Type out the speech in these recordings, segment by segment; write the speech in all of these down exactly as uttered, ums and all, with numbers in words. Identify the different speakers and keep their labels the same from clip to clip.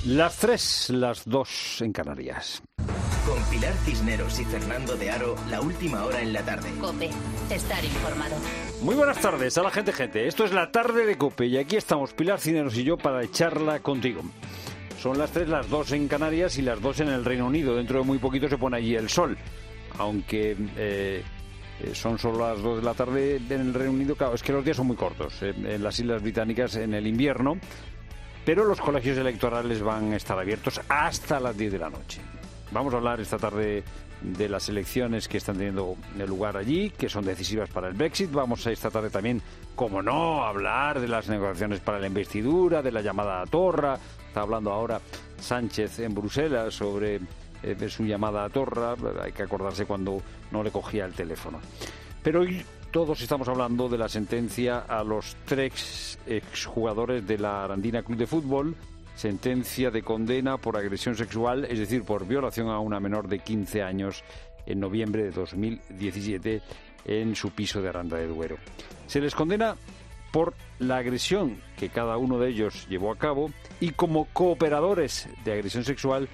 Speaker 1: Las tres, las dos en Canarias.
Speaker 2: Con Pilar Cisneros y Fernando de Aro, la última hora en la tarde.
Speaker 3: COPE, estar informado.
Speaker 1: Muy buenas tardes a la gente, gente. Esto es la tarde de COPE y aquí estamos Pilar Cisneros y yo para echarla contigo. Son las tres, las dos en Canarias y las dos en el Reino Unido. Dentro de muy poquito se pone allí el sol. Aunque eh, son solo las dos de la tarde en el Reino Unido, claro, es que los días son muy cortos. Eh, en las Islas Británicas en el invierno. Pero los colegios electorales van a estar abiertos hasta las diez de la noche. Vamos a hablar esta tarde de las elecciones que están teniendo lugar allí, que son decisivas para el Brexit. Vamos a esta tarde también, como no, a hablar de las negociaciones para la investidura, de la llamada a Torra. Está hablando ahora Sánchez en Bruselas sobre eh, de su llamada a Torra. Hay que acordarse cuando no le cogía el teléfono. Pero hoy todos estamos hablando de la sentencia a los tres exjugadores de la Arandina Club de Fútbol, sentencia de condena por agresión sexual, es decir, por violación a una menor de quince años en noviembre de dos mil diecisiete en su piso de Aranda de Duero. Se les condena por la agresión que cada uno de ellos llevó a cabo y como cooperadores de agresión sexual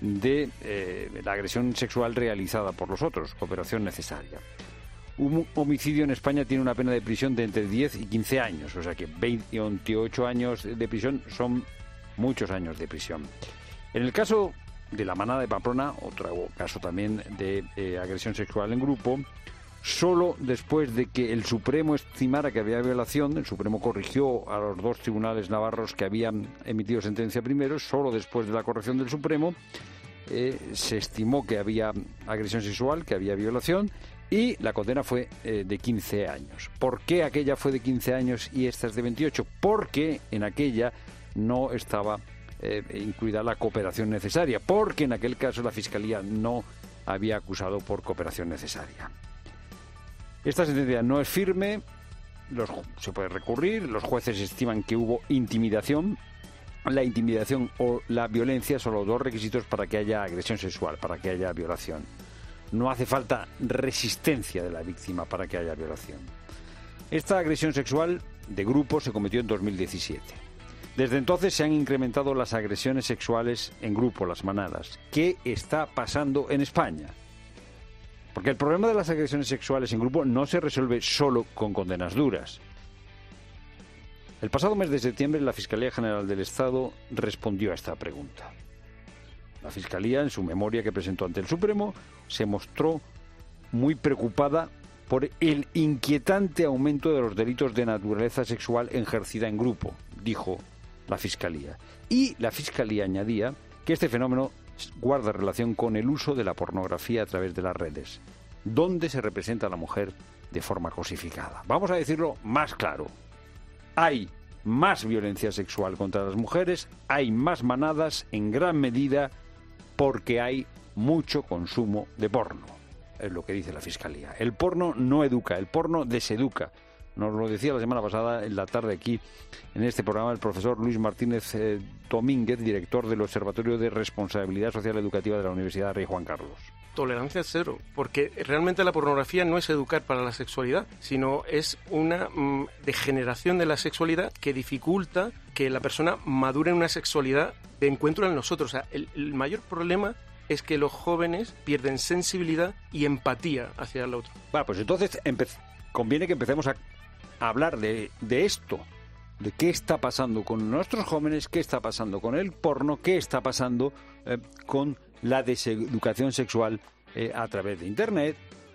Speaker 1: de eh, la agresión sexual realizada por los otros, cooperación necesaria. Un homicidio en España tiene una pena de prisión de entre diez y quince años, o sea que veintiocho años de prisión son muchos años de prisión. En el caso de la manada de Pamplona, otro caso también de eh, agresión sexual en grupo, solo después de que el Supremo estimara que había violación, el Supremo corrigió a los dos tribunales navarros que habían emitido sentencia primero, solo después de la corrección del Supremo eh, se estimó que había agresión sexual, que había violación, y la condena fue eh, de quince años. ¿Por qué aquella fue de quince años y esta es de veintiocho? Porque en aquella no estaba eh, incluida la cooperación necesaria, porque en aquel caso la Fiscalía no había acusado por cooperación necesaria. Esta sentencia no es firme, los, se puede recurrir, los jueces estiman que hubo intimidación. La intimidación o la violencia son los dos requisitos para que haya agresión sexual, para que haya violación. No hace falta resistencia de la víctima para que haya violación. Esta agresión sexual de grupo se cometió en dos mil diecisiete. Desde entonces se han incrementado las agresiones sexuales en grupo, las manadas. ¿Qué está pasando en España? Porque el problema de las agresiones sexuales en grupo no se resuelve solo con condenas duras. El pasado mes de septiembre la Fiscalía General del Estado respondió a esta pregunta. La Fiscalía, en su memoria que presentó ante el Supremo, se mostró muy preocupada por el inquietante aumento de los delitos de naturaleza sexual ejercida en grupo, dijo la Fiscalía. Y la Fiscalía añadía que este fenómeno guarda relación con el uso de la pornografía a través de las redes, donde se representa a la mujer de forma cosificada. Vamos a decirlo más claro. Hay más violencia sexual contra las mujeres, hay más manadas en gran medida porque hay mucho consumo de porno, es lo que dice la Fiscalía. El porno no educa, el porno deseduca. Nos lo decía la semana pasada en la tarde aquí, en este programa, el profesor Luis Martínez eh, Domínguez, director del Observatorio de Responsabilidad Social Educativa de la Universidad Rey Juan Carlos.
Speaker 4: Tolerancia cero, porque realmente la pornografía no es educar para la sexualidad, sino es una mm, degeneración de la sexualidad que dificulta que la persona madure en una sexualidad de encuentro en nosotros. O sea, el, el mayor problema es que los jóvenes pierden sensibilidad y empatía hacia el otro.
Speaker 1: Bueno, pues entonces empe- conviene que empecemos a, a hablar de, de esto, de qué está pasando con nuestros jóvenes, qué está pasando con el porno, qué está pasando eh, con la deseducación sexual eh, a través de Internet.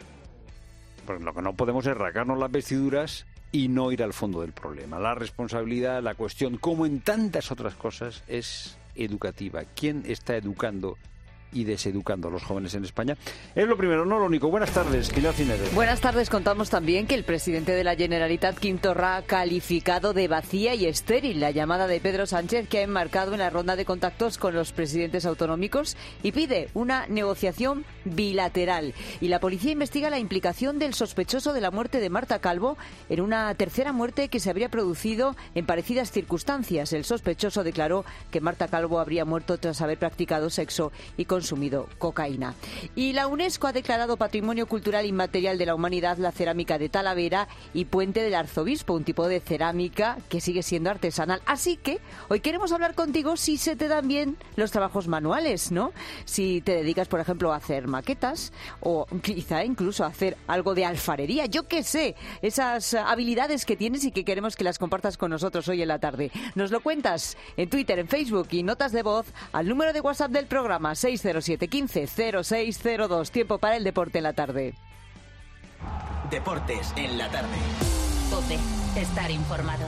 Speaker 1: Porque lo que no podemos es rasgarnos las vestiduras y no ir al fondo del problema. La responsabilidad, la cuestión, como en tantas otras cosas, es educativa. ¿Quién está educando y deseducando a los jóvenes en España? Es lo primero, no lo único. Buenas tardes, Pilar Cisneros.
Speaker 5: Buenas tardes. Contamos también que el presidente de la Generalitat, Quim Torra, ha calificado de vacía y estéril la llamada de Pedro Sánchez que ha enmarcado en la ronda de contactos con los presidentes autonómicos y pide una negociación bilateral. Y la policía investiga la implicación del sospechoso de la muerte de Marta Calvo en una tercera muerte que se habría producido en parecidas circunstancias. El sospechoso declaró que Marta Calvo habría muerto tras haber practicado sexo y con consumido cocaína. Y la UNESCO ha declarado Patrimonio Cultural Inmaterial de la Humanidad la cerámica de Talavera y Puente del Arzobispo, un tipo de cerámica que sigue siendo artesanal. Así que hoy queremos hablar contigo si se te dan bien los trabajos manuales, ¿no? Si te dedicas, por ejemplo, a hacer maquetas o quizá incluso a hacer algo de alfarería. Yo qué sé, esas habilidades que tienes y que queremos que las compartas con nosotros hoy en la tarde. Nos lo cuentas en Twitter, en Facebook y notas de voz al número de WhatsApp del programa seis cero siete uno cinco cero seis cero dos. Tiempo para el deporte en la tarde.
Speaker 2: Deportes en la tarde.
Speaker 3: COPE. Estar informado.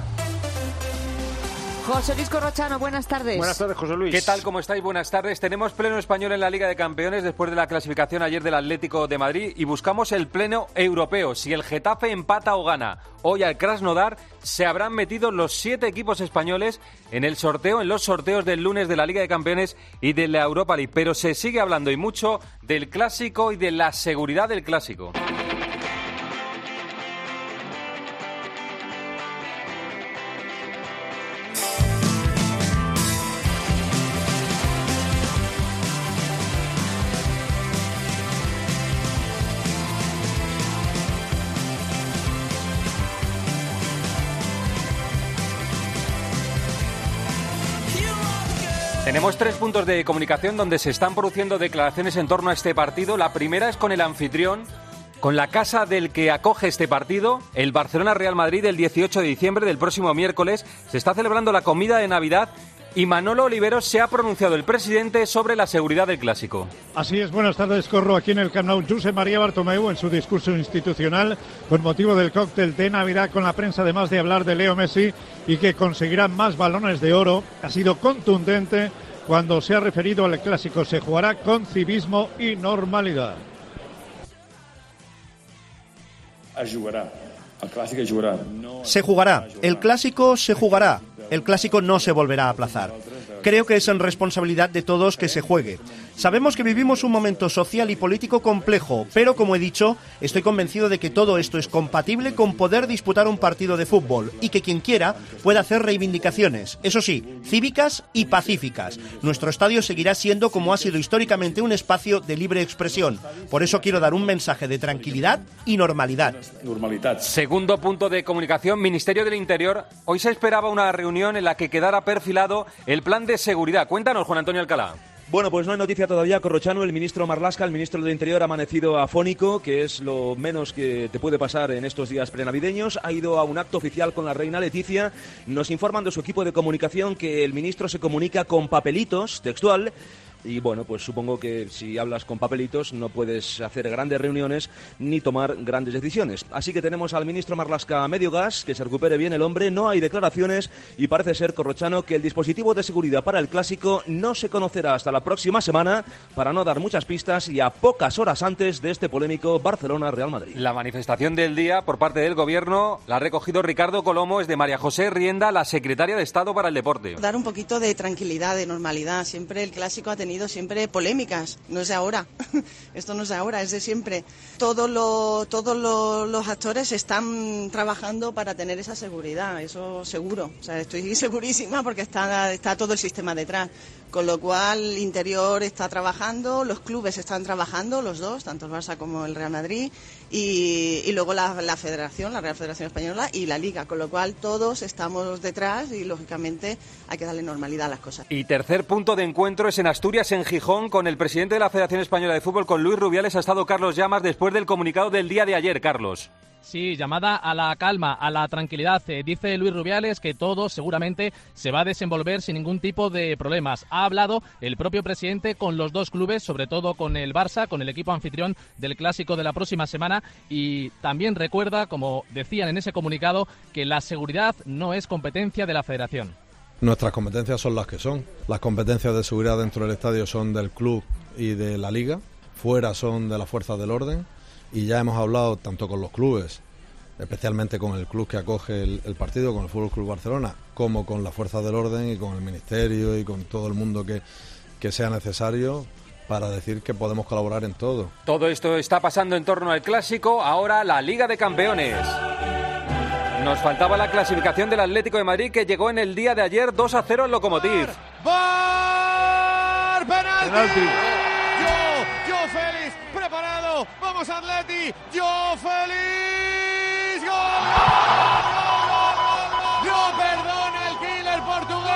Speaker 5: José Luis Corrochano, buenas tardes.
Speaker 1: Buenas tardes, José Luis.
Speaker 6: ¿Qué tal? ¿Cómo estáis? Buenas tardes. Tenemos pleno español en la Liga de Campeones después de la clasificación ayer del Atlético de Madrid y buscamos el pleno europeo. Si el Getafe empata o gana hoy al Krasnodar, se habrán metido los siete equipos españoles en el sorteo, en los sorteos del lunes de la Liga de Campeones y de la Europa League. Pero se sigue hablando y mucho del Clásico y de la seguridad del Clásico. Tenemos tres puntos de comunicación donde se están produciendo declaraciones en torno a este partido. La primera es con el anfitrión, con la casa del que acoge este partido, el Barcelona-Real Madrid, el dieciocho de diciembre del próximo miércoles. Se está celebrando la comida de Navidad y Manolo Oliveros se ha pronunciado, el presidente, sobre la seguridad del Clásico.
Speaker 7: Así es, buenas tardes, Corro. Aquí en el Camp Nou, Josep María Bartomeu, en su discurso institucional, con motivo del cóctel de Navidad con la prensa, además de hablar de Leo Messi y que conseguirá más balones de oro, ha sido contundente cuando se ha referido al Clásico. Se jugará con civismo y normalidad.
Speaker 8: Se jugará. El Clásico se jugará. El Clásico no se volverá a aplazar. Creo que es en responsabilidad de todos que se juegue. Sabemos que vivimos un momento social y político complejo, pero como he dicho, estoy convencido de que todo esto es compatible con poder disputar un partido de fútbol y que quien quiera pueda hacer reivindicaciones, eso sí, cívicas y pacíficas. Nuestro estadio seguirá siendo, como ha sido históricamente, un espacio de libre expresión. Por eso quiero dar un mensaje de tranquilidad y normalidad.
Speaker 6: Segundo punto de comunicación, Ministerio del Interior. Hoy se esperaba una reunión en la que quedara perfilado el plan de seguridad. Cuéntanos, Juan Antonio Alcalá.
Speaker 9: Bueno, pues no hay noticia todavía, Corrochano. El ministro Marlaska, el ministro del Interior, ha amanecido afónico, que es lo menos que te puede pasar en estos días prenavideños. Ha ido a un acto oficial con la reina Leticia. Nos informan de su equipo de comunicación que el ministro se comunica con papelitos, textual. Y bueno, pues supongo que si hablas con papelitos no puedes hacer grandes reuniones ni tomar grandes decisiones. Así que tenemos al ministro Marlaska a medio gas, que se recupere bien el hombre, no hay declaraciones y parece ser, Corrochano, que el dispositivo de seguridad para el Clásico no se conocerá hasta la próxima semana, para no dar muchas pistas y a pocas horas antes de este polémico Barcelona-Real Madrid.
Speaker 6: La manifestación del día por parte del Gobierno la ha recogido Ricardo Colomo, es de María José Rienda, la secretaria de Estado para el Deporte.
Speaker 10: Dar un poquito de tranquilidad, de normalidad. Siempre el Clásico ha tenido siempre polémicas, no es de ahora, esto no es de ahora, es de siempre. Todo lo, todos lo, los actores están trabajando para tener esa seguridad, eso seguro, o sea, estoy segurísima porque está, está todo el sistema detrás. Con lo cual, el Interior está trabajando, los clubes están trabajando, los dos, tanto el Barça como el Real Madrid, y, y luego la, la Federación, la Real Federación Española y la Liga, con lo cual todos estamos detrás y, lógicamente, hay que darle normalidad a las cosas.
Speaker 6: Y tercer punto de encuentro es en Asturias, en Gijón, con el presidente de la Federación Española de Fútbol, con Luis Rubiales. Ha estado Carlos Llamas después del comunicado del día de ayer, Carlos.
Speaker 11: Sí, llamada a la calma, a la tranquilidad. Eh, dice Luis Rubiales que todo seguramente se va a desenvolver sin ningún tipo de problemas. Ha hablado el propio presidente con los dos clubes, sobre todo con el Barça, con el equipo anfitrión del Clásico de la próxima semana, y también recuerda, como decían en ese comunicado, que la seguridad no es competencia de la Federación.
Speaker 12: Nuestras competencias son las que son. Las competencias de seguridad dentro del estadio son del club y de la Liga. Fuera son de las fuerzas del orden. Y ya hemos hablado tanto con los clubes, especialmente con el club que acoge el, el partido, con el Fútbol Club Barcelona, como con las fuerzas del orden y con el Ministerio y con todo el mundo que, que sea necesario, para decir que podemos colaborar en todo.
Speaker 6: Todo esto está pasando en torno al Clásico. Ahora la Liga de Campeones. Nos faltaba la clasificación del Atlético de Madrid, que llegó en el día de ayer dos a cero al Lokomotiv.
Speaker 13: ¡Bar! ¡Penalti!
Speaker 7: Penalti.
Speaker 13: vamos Atleti, Joao Félix, gol, gol, gol, gol, gol, no perdona el killer portugués.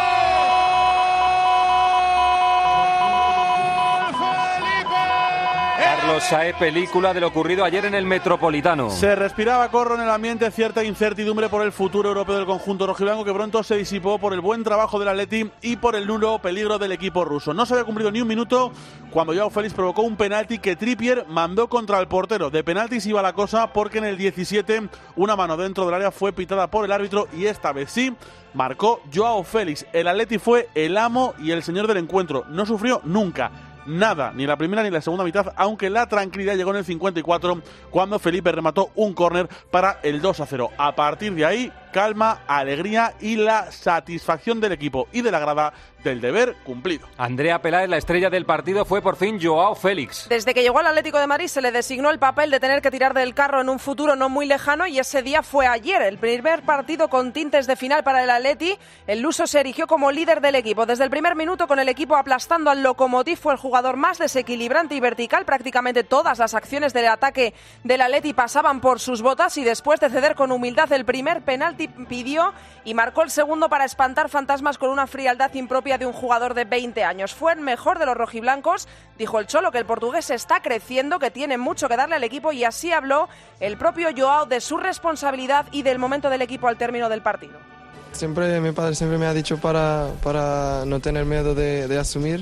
Speaker 6: Carlos Saez, película de lo ocurrido ayer en el Metropolitano.
Speaker 14: Se respiraba, Corro, en el ambiente cierta incertidumbre por el futuro europeo del conjunto rojiblanco, que pronto se disipó por el buen trabajo del Atleti y por el nulo peligro del equipo ruso. No se había cumplido ni un minuto cuando Joao Félix provocó un penalti que Trippier mandó contra el portero. De penaltis iba la cosa porque en el diecisiete una mano dentro del área fue pitada por el árbitro y esta vez sí marcó Joao Félix. El Atleti fue el amo y el señor del encuentro. No sufrió nunca nada, ni la primera ni la segunda mitad, aunque la tranquilidad llegó en el cincuenta y cuatro cuando Felipe remató un córner para el dos a cero. A partir de ahí, calma, alegría y la satisfacción del equipo y de la grada del deber cumplido.
Speaker 6: Andrea Peláez, la estrella del partido, fue por fin Joao Félix.
Speaker 15: Desde que llegó al Atlético de Madrid se le designó el papel de tener que tirar del carro en un futuro no muy lejano y ese día fue ayer, el primer partido con tintes de final para el Atleti. El luso se erigió como líder del equipo. Desde el primer minuto, con el equipo aplastando al Lokomotiv, fue el jugador más desequilibrante y vertical. Prácticamente todas las acciones del ataque del Atleti pasaban por sus botas y después de ceder con humildad el primer penalti pidió y marcó el segundo para espantar fantasmas con una frialdad impropia de un jugador de veinte años. Fue el mejor de los rojiblancos. Dijo el Cholo que el portugués está creciendo, que tiene mucho que darle al equipo y así habló el propio Joao de su responsabilidad y del momento del equipo al término del partido.
Speaker 16: Siempre mi padre siempre me ha dicho para, para no tener miedo de, de asumir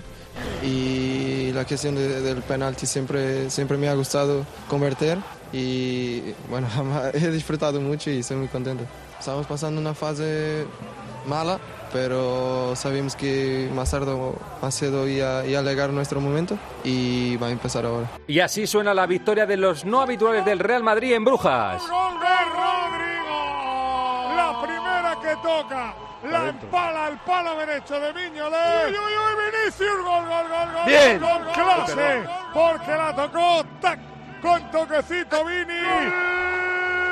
Speaker 16: y la cuestión de, del penalti siempre, siempre me ha gustado convertir y bueno, he disfrutado mucho y estoy muy contento. Estamos pasando una fase mala, pero sabemos que más tarde ha sido ya, ya llegar nuestro momento y va a empezar ahora.
Speaker 6: Y así suena la victoria de los no habituales del Real Madrid en Brujas.
Speaker 13: ¡Gol de Rodrigo! La primera que toca, la empala al palo derecho de Viñolet. ¡Uy, uy, uy! Vinicius, gol, gol, gol, gol.
Speaker 14: Bien.
Speaker 13: Gol, gol, clase, porque la tocó, tac, con toquecito Vini.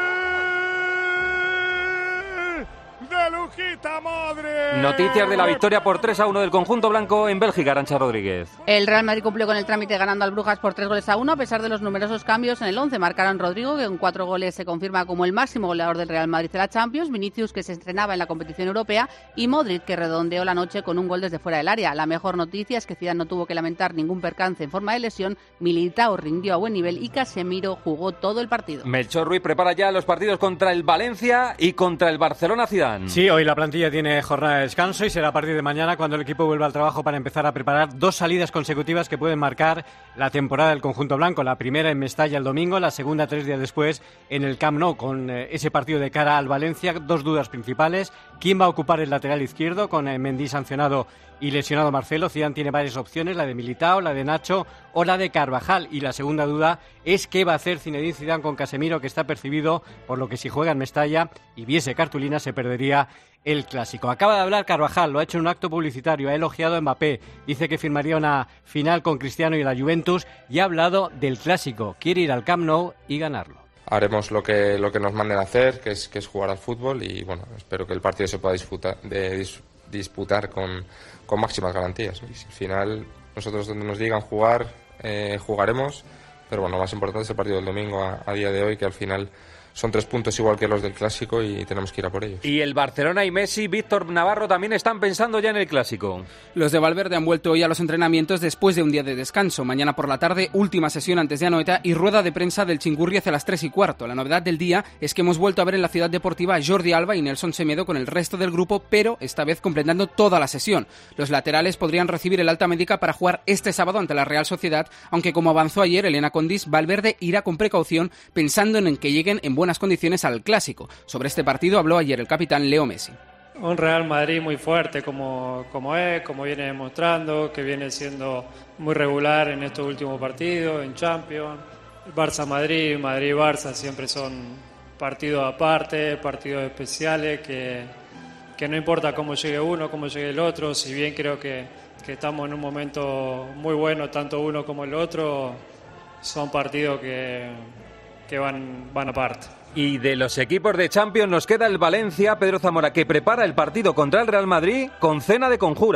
Speaker 13: De Lujita Madre.
Speaker 6: Noticias de la victoria por tres a uno del conjunto blanco en Bélgica, Arantxa Rodríguez.
Speaker 17: El Real Madrid cumplió con el trámite ganando al Brujas por tres goles a uno, a pesar de los numerosos cambios en el once. Marcaron Rodrigo, que con cuatro goles se confirma como el máximo goleador del Real Madrid de la Champions, Vinicius, que se estrenaba en la competición europea, y Modric, que redondeó la noche con un gol desde fuera del área. La mejor noticia es que Zidane no tuvo que lamentar ningún percance en forma de lesión, Militao rindió a buen nivel y Casemiro jugó todo el partido.
Speaker 6: Melchor Ruiz prepara ya los partidos contra el Valencia y contra el Barcelona Zidane.
Speaker 18: Sí, hoy la plantilla tiene jornada de descanso y será a partir de mañana cuando el equipo vuelva al trabajo para empezar a preparar dos salidas consecutivas que pueden marcar la temporada del conjunto blanco. La primera en Mestalla el domingo, la segunda tres días después en el Camp Nou, con eh, ese partido de cara al Valencia. Dos dudas principales: ¿quién va a ocupar el lateral izquierdo con eh, Mendy sancionado y lesionado Marcelo? Zidane tiene varias opciones, la de Militao, la de Nacho o la de Carvajal. Y la segunda duda es qué va a hacer Zinedine Zidane con Casemiro, que está percibido por lo que si juega en Mestalla y viese cartulina se perdería el clásico. Acaba de hablar Carvajal, lo ha hecho en un acto publicitario, ha elogiado a Mbappé, dice que firmaría una final con Cristiano y la Juventus y ha hablado del clásico, quiere ir al Camp Nou y ganarlo.
Speaker 19: Haremos lo que lo que nos manden a hacer, que es que es jugar al fútbol y bueno, espero que el partido se pueda disputar, de, dis, disputar con, con máximas garantías. Y si al final nosotros donde nos digan jugar, eh, jugaremos, pero bueno, lo más importante es el partido del domingo a, a día de hoy, que al final son tres puntos igual que los del clásico y tenemos que ir a por ellos.
Speaker 6: Y el Barcelona y Messi, Víctor Navarro, también están pensando ya en el clásico.
Speaker 20: Los de Valverde han vuelto hoy a los entrenamientos después de un día de descanso. Mañana por la tarde, última sesión antes de Anoeta y rueda de prensa del Chingurri hacia las tres y cuarto. La novedad del día es que hemos vuelto a ver en la Ciudad Deportiva a Jordi Alba y Nelson Semedo con el resto del grupo, pero esta vez completando toda la sesión. Los laterales podrían recibir el alta médica para jugar este sábado ante la Real Sociedad, aunque como avanzó ayer Elena Condis, Valverde irá con precaución pensando en que lleguen en buenas condiciones al clásico. Sobre este partido habló ayer el capitán Leo Messi.
Speaker 21: Un Real Madrid muy fuerte como, como es, como viene demostrando, que viene siendo muy regular en estos últimos partidos, en Champions. Barça-Madrid, Madrid-Barça siempre son partidos aparte, partidos especiales, que, que no importa cómo llegue uno, cómo llegue el otro, si bien creo que, que estamos en un momento muy bueno, tanto uno como el otro, son partidos que, que van, van aparte.
Speaker 6: Y de los equipos de Champions nos queda el Valencia, Pedro Zamora, que prepara el partido contra el Real Madrid con cena de conjura.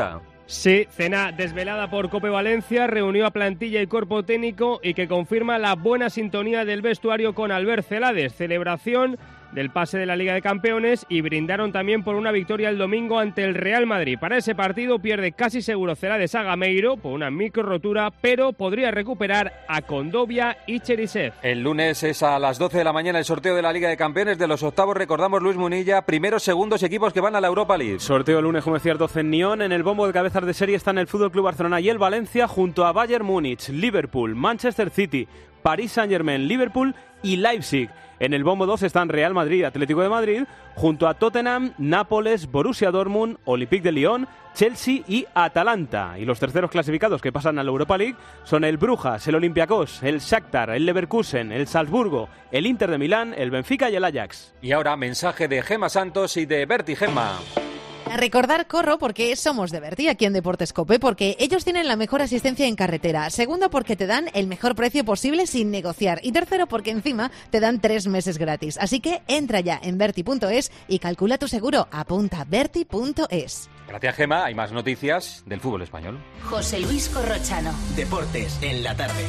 Speaker 4: Sí, cena desvelada por Cope Valencia, reunió a plantilla y cuerpo técnico y que confirma la buena sintonía del vestuario con Albert Celades. Celebración del pase de la Liga de Campeones y brindaron también por una victoria el domingo ante el Real Madrid. Para ese partido pierde casi seguro Celades a Gameiro por una micro rotura, pero podría recuperar a Condovia y Cherisev.
Speaker 6: El lunes es a las doce de la mañana el sorteo de la Liga de Campeones de los octavos. Recordamos, Luis Munilla, primeros, segundos equipos que van a la Europa League.
Speaker 22: Sorteo el lunes, como decías, doce en Nyon. En el bombo de cabezas de serie están el F C Barcelona y el Valencia junto a Bayern Múnich, Liverpool, Manchester City, París Saint-Germain, Liverpool y Leipzig. En el bombo dos están Real Madrid, Atlético de Madrid, junto a Tottenham, Nápoles, Borussia Dortmund, Olympique de Lyon, Chelsea y Atalanta. Y los terceros clasificados que pasan a la Europa League son el Brujas, el Olympiacos, el Shakhtar, el Leverkusen, el Salzburgo, el Inter de Milán, el Benfica y el Ajax.
Speaker 6: Y ahora mensaje de Gemma Santos y de Berti Gemma.
Speaker 23: A recordar, corro, porque somos de Berti aquí en Deportes COPE, porque ellos tienen la mejor asistencia en carretera. Segundo, porque te dan el mejor precio posible sin negociar. Y tercero, porque encima te dan tres meses gratis. Así que entra ya en berti punto es y calcula tu seguro. Apunta berti punto es.
Speaker 6: Gracias, Gemma. Hay más noticias del fútbol español.
Speaker 3: José Luis Corrochano.
Speaker 2: Deportes en la tarde.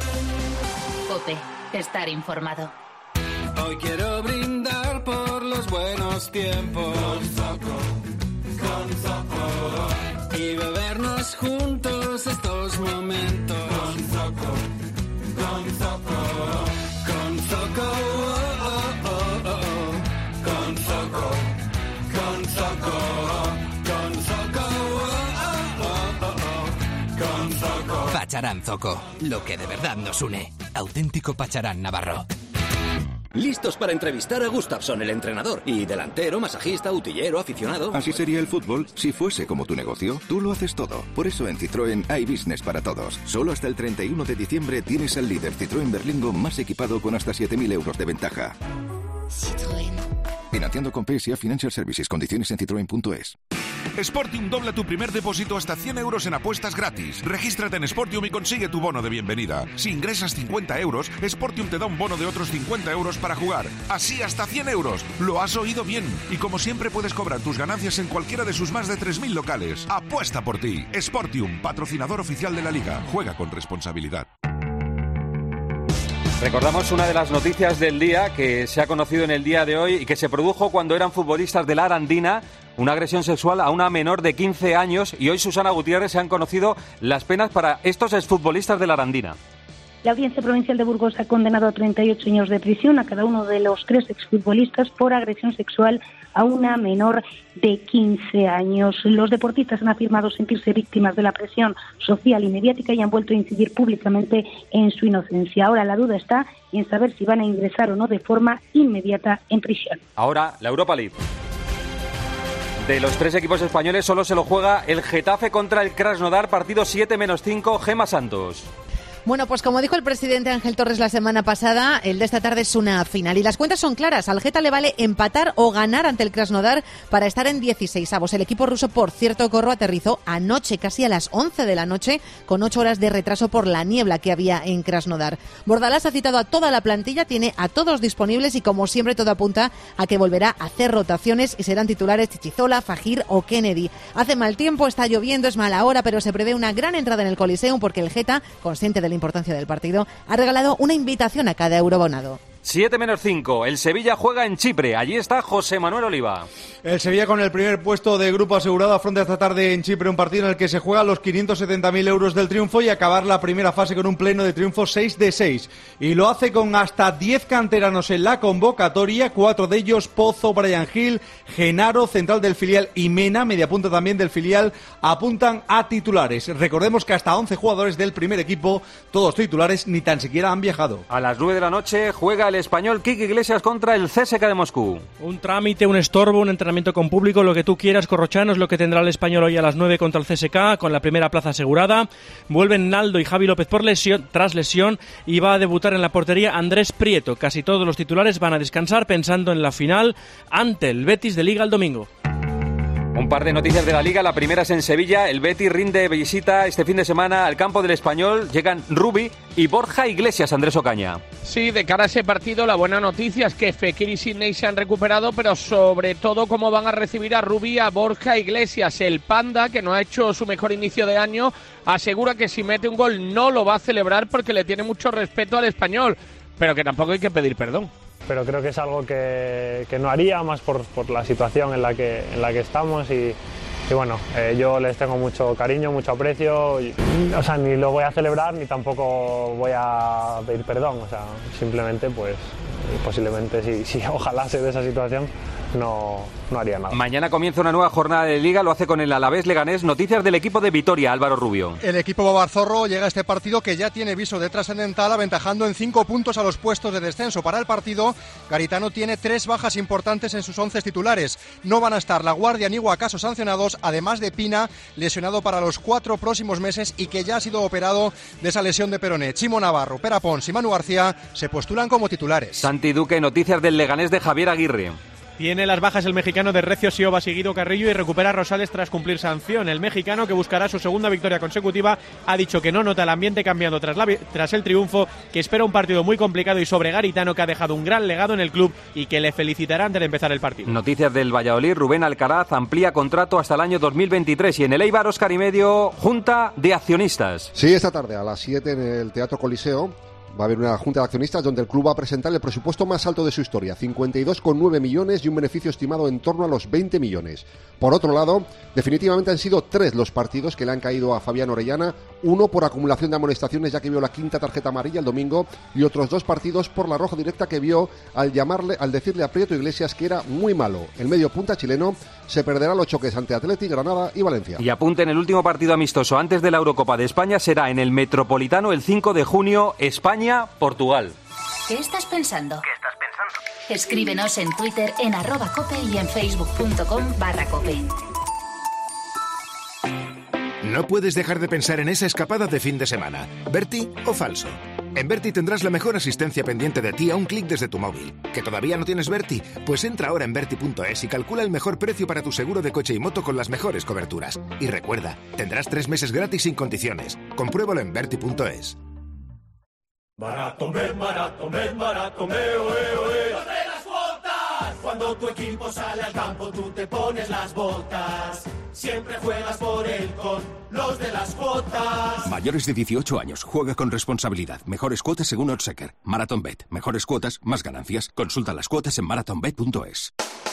Speaker 3: COPE. Estar informado.
Speaker 24: Hoy quiero brindar por los buenos tiempos. Con Zoco, con Zoco. Y bebernos juntos estos momentos. Con Zoco, con Zoco. Con Zoco, oh, oh, oh, oh. Con Zoco, con Zoco. Con Zoco, oh, oh, oh, oh. Con Zoco.
Speaker 25: Pacharán Zoco, lo que de verdad nos une. Auténtico Pacharán Navarro.
Speaker 26: Listos para entrevistar a Gustafsson, el entrenador. Y delantero, masajista, utillero, aficionado.
Speaker 27: Así sería el fútbol si fuese como tu negocio. Tú lo haces todo. Por eso en Citroën hay business para todos. Solo hasta el treinta y uno de diciembre tienes al líder Citroën Berlingo más equipado con hasta siete mil euros de ventaja.
Speaker 3: Citroën.
Speaker 27: Financiando con P S A Financial Services. Condiciones en citroen punto es.
Speaker 28: Sportium dobla tu primer depósito hasta cien euros en apuestas gratis. Regístrate en Sportium y consigue tu bono de bienvenida. Si ingresas cincuenta euros, Sportium te da un bono de otros cincuenta euros para jugar. Así hasta cien euros. Lo has oído bien. Y como siempre puedes cobrar tus ganancias en cualquiera de sus más de tres mil locales. Apuesta por ti. Sportium, patrocinador oficial de la Liga. Juega con responsabilidad.
Speaker 6: Recordamos una de las noticias del día que se ha conocido en el día de hoy y que se produjo cuando eran futbolistas de la Arandina, una agresión sexual a una menor de quince años, y hoy, Susana Gutiérrez, se han conocido las penas para estos exfutbolistas de la Arandina.
Speaker 29: La Audiencia Provincial de Burgos ha condenado a treinta y ocho años de prisión a cada uno de los tres exfutbolistas por agresión sexual a una menor de quince años. Los deportistas han afirmado sentirse víctimas de la presión social y mediática y han vuelto a incidir públicamente en su inocencia. Ahora la duda está en saber si van a ingresar o no de forma inmediata en prisión.
Speaker 6: Ahora, la Europa League. De los tres equipos españoles solo se lo juega el Getafe contra el Krasnodar, partido siete menos cinco, Gemma Santos.
Speaker 23: Bueno, pues como dijo el presidente Ángel Torres la semana pasada, el de esta tarde es una final. Y las cuentas son claras. Al Geta le vale empatar o ganar ante el Krasnodar para estar en dieciseisavos. El equipo ruso, por cierto, Corro, aterrizó anoche, casi a las once de la noche, con ocho horas de retraso por la niebla que había en Krasnodar. Bordalás ha citado a toda la plantilla, tiene a todos disponibles y, como siempre, todo apunta a que volverá a hacer rotaciones y serán titulares Chichizola, Fajir o Kennedy. Hace mal tiempo, está lloviendo, es mala hora, pero se prevé una gran entrada en el Coliseum porque el Geta, consciente de la importancia del partido, ha regalado una invitación a cada eurobonado.
Speaker 6: siete menos cinco, el Sevilla juega en Chipre. Allí está José Manuel Oliva.
Speaker 30: El Sevilla con el primer puesto de grupo asegurado afronta esta tarde en Chipre un partido en el que se juega los quinientos setenta mil euros del triunfo y acabar la primera fase con un pleno de triunfo seis de seis. Y lo hace con hasta diez canteranos en la convocatoria, cuatro de ellos Pozo, Brian Hill, Genaro, central del filial, y Mena, media punta también del filial, apuntan a titulares. Recordemos que hasta once jugadores del primer equipo, todos titulares, ni tan siquiera han viajado.
Speaker 6: A las nueve de la noche juega el español Quique Iglesias contra el C S K de Moscú.
Speaker 22: Un trámite, un estorbo, un entrenamiento con público, lo que tú quieras, Corrochano, es lo que tendrá el español hoy a las nueve contra el C S K, con la primera plaza asegurada. Vuelven Naldo y Javi López por lesión, tras lesión, y va a debutar en la portería Andrés Prieto. Casi todos los titulares van a descansar pensando en la final ante el Betis de Liga el domingo.
Speaker 6: Un par de noticias de la Liga. La primera es en Sevilla. El Betis rinde visita este fin de semana al campo del Español. Llegan Rubi y Borja Iglesias. Andrés Ocaña.
Speaker 1: Sí, de cara a ese partido, la buena noticia es que Fekir y Sidney se han recuperado, pero sobre todo cómo van a recibir a Rubi y a Borja Iglesias. El Panda, que no ha hecho su mejor inicio de año, asegura que si mete un gol no lo va a celebrar porque le tiene mucho respeto al Español, pero que tampoco hay que pedir perdón.
Speaker 5: Pero creo que es algo que, que no haría, más por, por la situación en la que, en la que estamos y, y bueno, eh, yo les tengo mucho cariño, mucho aprecio, y, o sea, ni lo voy a celebrar ni tampoco voy a pedir perdón, o sea, simplemente pues posiblemente si, si ojalá se dé esa situación no, no haría nada.
Speaker 6: Mañana comienza una nueva jornada de Liga, lo hace con el Alavés Leganés. Noticias del equipo de Vitoria, Álvaro Rubio.
Speaker 7: El equipo Babarzorro llega a este partido que ya tiene viso de trascendental, aventajando en cinco puntos a los puestos de descenso. Para el partido, Garitano tiene tres bajas importantes en sus once titulares. No van a estar La Guardia ni Guacaso sancionados, además de Pina, lesionado para los cuatro próximos meses y que ya ha sido operado de esa lesión de peroné. Chimo Navarro, Pera Pons y Manu García se postulan como titulares.
Speaker 6: Santi Duque, noticias del Leganés de Javier Aguirre.
Speaker 8: Tiene las bajas el mexicano de Recio Siobas y Guido Carrillo y recupera a Rosales tras cumplir sanción. El mexicano, que buscará su segunda victoria consecutiva, ha dicho que no nota el ambiente cambiando tras, la, tras el triunfo, que espera un partido muy complicado y sobre Garitano, que ha dejado un gran legado en el club y que le felicitará antes de empezar el partido.
Speaker 6: Noticias del Valladolid. Rubén Alcaraz amplía contrato hasta el año dos mil veintitrés y en el Eibar, Óscar y medio, junta de accionistas.
Speaker 9: Sí, esta tarde a las siete en el Teatro Coliseo va a haber una junta de accionistas donde el club va a presentar el presupuesto más alto de su historia, cincuenta y dos coma nueve millones y un beneficio estimado en torno a los veinte millones. Por otro lado, definitivamente han sido tres los partidos que le han caído a Fabián Orellana, uno por acumulación de amonestaciones ya que vio la quinta tarjeta amarilla el domingo y otros dos partidos por la roja directa que vio al llamarle, al decirle a Prieto Iglesias que era muy malo. El medio punta chileno se perderá los choques ante Atleti, Granada y Valencia.
Speaker 6: Y apunten, el último partido amistoso antes de la Eurocopa de España será en el Metropolitano el cinco de junio, España-Portugal.
Speaker 3: ¿Qué estás pensando? ¿Qué estás pensando? Escríbenos en Twitter en arroba cope y en facebook.com barra cope.
Speaker 28: No puedes dejar de pensar en esa escapada de fin de semana. ¿Berti o falso? En Berti tendrás la mejor asistencia pendiente de ti a un clic desde tu móvil. ¿Que todavía no tienes Berti? Pues entra ahora en Berti punto es y calcula el mejor precio para tu seguro de coche y moto con las mejores coberturas. Y recuerda, tendrás tres meses gratis sin condiciones. Compruébalo en Berti punto es.
Speaker 10: Barato Med, barato Med, barato Med, oe, oe. ¡Los de las cuotas! Cuando tu equipo sale al campo, tú te pones las botas. Siempre juegas por él con los de las cuotas.
Speaker 27: Mayores de dieciocho años, juega con responsabilidad. Mejores cuotas según Oddschecker. Marathonbet. Mejores cuotas, más ganancias. Consulta las cuotas en marathonbet punto es.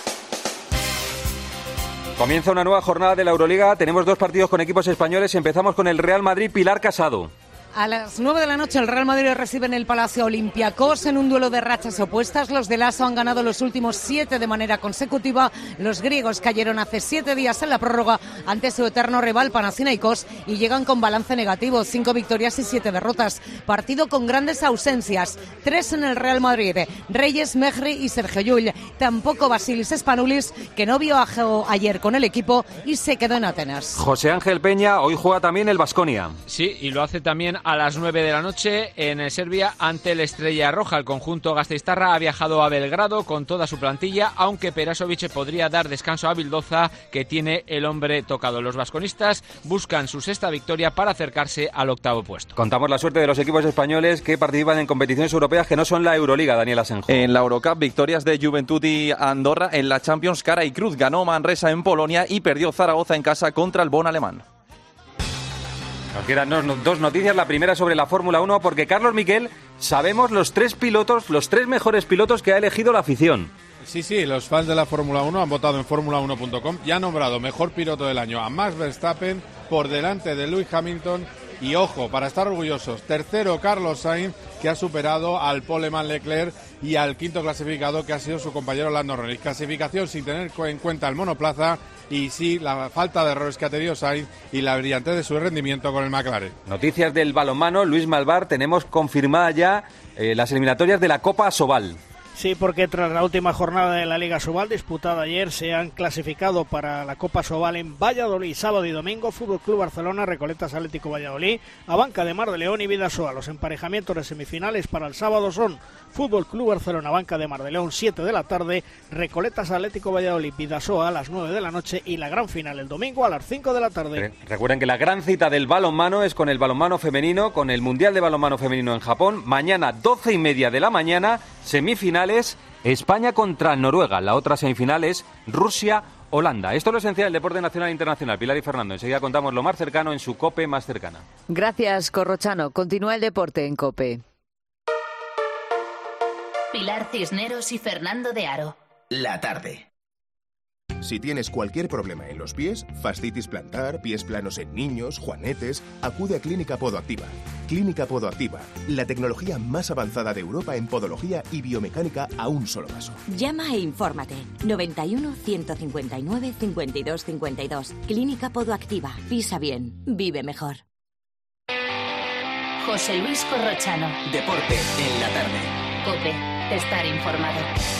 Speaker 6: Comienza una nueva jornada de la Euroliga. Tenemos dos partidos con equipos españoles. Empezamos con el Real Madrid, Pilar Casado.
Speaker 11: A las nueve de la noche el Real Madrid recibe en el Palacio Olympiacos en un duelo de rachas opuestas. Los de Lasso han ganado los últimos siete de manera consecutiva. Los griegos cayeron hace siete días en la prórroga ante su eterno rival Panathinaikos y llegan con balance negativo, cinco victorias y siete derrotas. Partido con grandes ausencias, tres en el Real Madrid, Reyes, Mejri y Sergio Llull. Tampoco Basilis Spanoulis, que no vio ayer con el equipo y se quedó en Atenas.
Speaker 6: José Ángel Peña, hoy juega también el Baskonia.
Speaker 12: Sí, y lo hace también a las nueve de la noche en Serbia ante el Estrella Roja. El conjunto gasteiztarra ha viajado a Belgrado con toda su plantilla, aunque Perasovic podría dar descanso a Vildoza, que tiene el hombre tocado. Los vasconistas buscan su sexta victoria para acercarse al octavo puesto.
Speaker 6: Contamos la suerte de los equipos españoles que participan en competiciones europeas que no son la Euroliga, Daniel Asenjo.
Speaker 15: En la Eurocup, victorias de Juventud y Andorra. En la Champions, Cara y Cruz ganó Manresa en Polonia y perdió Zaragoza en casa contra el Bonn alemán.
Speaker 6: Nos quedan dos noticias. La primera sobre la Fórmula uno, porque Carlos Miquel, sabemos los tres pilotos, los tres mejores pilotos que ha elegido la afición.
Speaker 16: Sí, sí, los fans de la Fórmula uno han votado en fórmula uno punto com y han nombrado mejor piloto del año a Max Verstappen por delante de Lewis Hamilton y, ojo, para estar orgullosos, tercero Carlos Sainz, que ha superado al poleman Leclerc y al quinto clasificado, que ha sido su compañero Lando Norris. Clasificación sin tener en cuenta el monoplaza y sí la falta de errores que ha tenido Sainz y la brillantez de su rendimiento con el McLaren.
Speaker 6: Noticias del balonmano, Luis Malvar, tenemos confirmada ya eh, las eliminatorias de la Copa Asobal.
Speaker 2: Sí, porque tras la última jornada de la Liga Sobal disputada ayer se han clasificado para la Copa Sobal en Valladolid, sábado y domingo, Fútbol Club Barcelona, Recoletas Atlético Valladolid, Abanca de Mar de León y Bidasoa. Los emparejamientos de semifinales para el sábado son Fútbol Club Barcelona, Abanca de Mar de León, siete de la tarde, Recoletas Atlético Valladolid, Bidasoa a las nueve de la noche y la gran final el domingo a las cinco de la tarde.
Speaker 6: Recuerden que la gran cita del balonmano es con el balonmano femenino, con el Mundial de Balonmano Femenino en Japón, mañana doce y media de la mañana, semifinales. España contra Noruega. La otra semifinal es Rusia-Holanda. Esto es lo esencial del deporte nacional e internacional. Pilar y Fernando, enseguida contamos lo más cercano en su COPE más cercana.
Speaker 4: Gracias, Corrochano. Continúa el deporte en COPE.
Speaker 3: Pilar Cisneros y Fernando de Aro.
Speaker 13: La tarde. Si tienes cualquier problema en los pies, fascitis plantar, pies planos en niños, juanetes, acude a Clínica Podoactiva. Clínica Podoactiva, la tecnología más avanzada de Europa en podología y biomecánica a un solo paso.
Speaker 14: Llama e infórmate. noventa y uno, ciento cincuenta y nueve, cincuenta y dos cincuenta y dos. Clínica Podoactiva. Pisa bien. Vive mejor.
Speaker 3: José Luis Corrochano.
Speaker 13: Deporte en la tarde.
Speaker 3: COPE. Estar informado.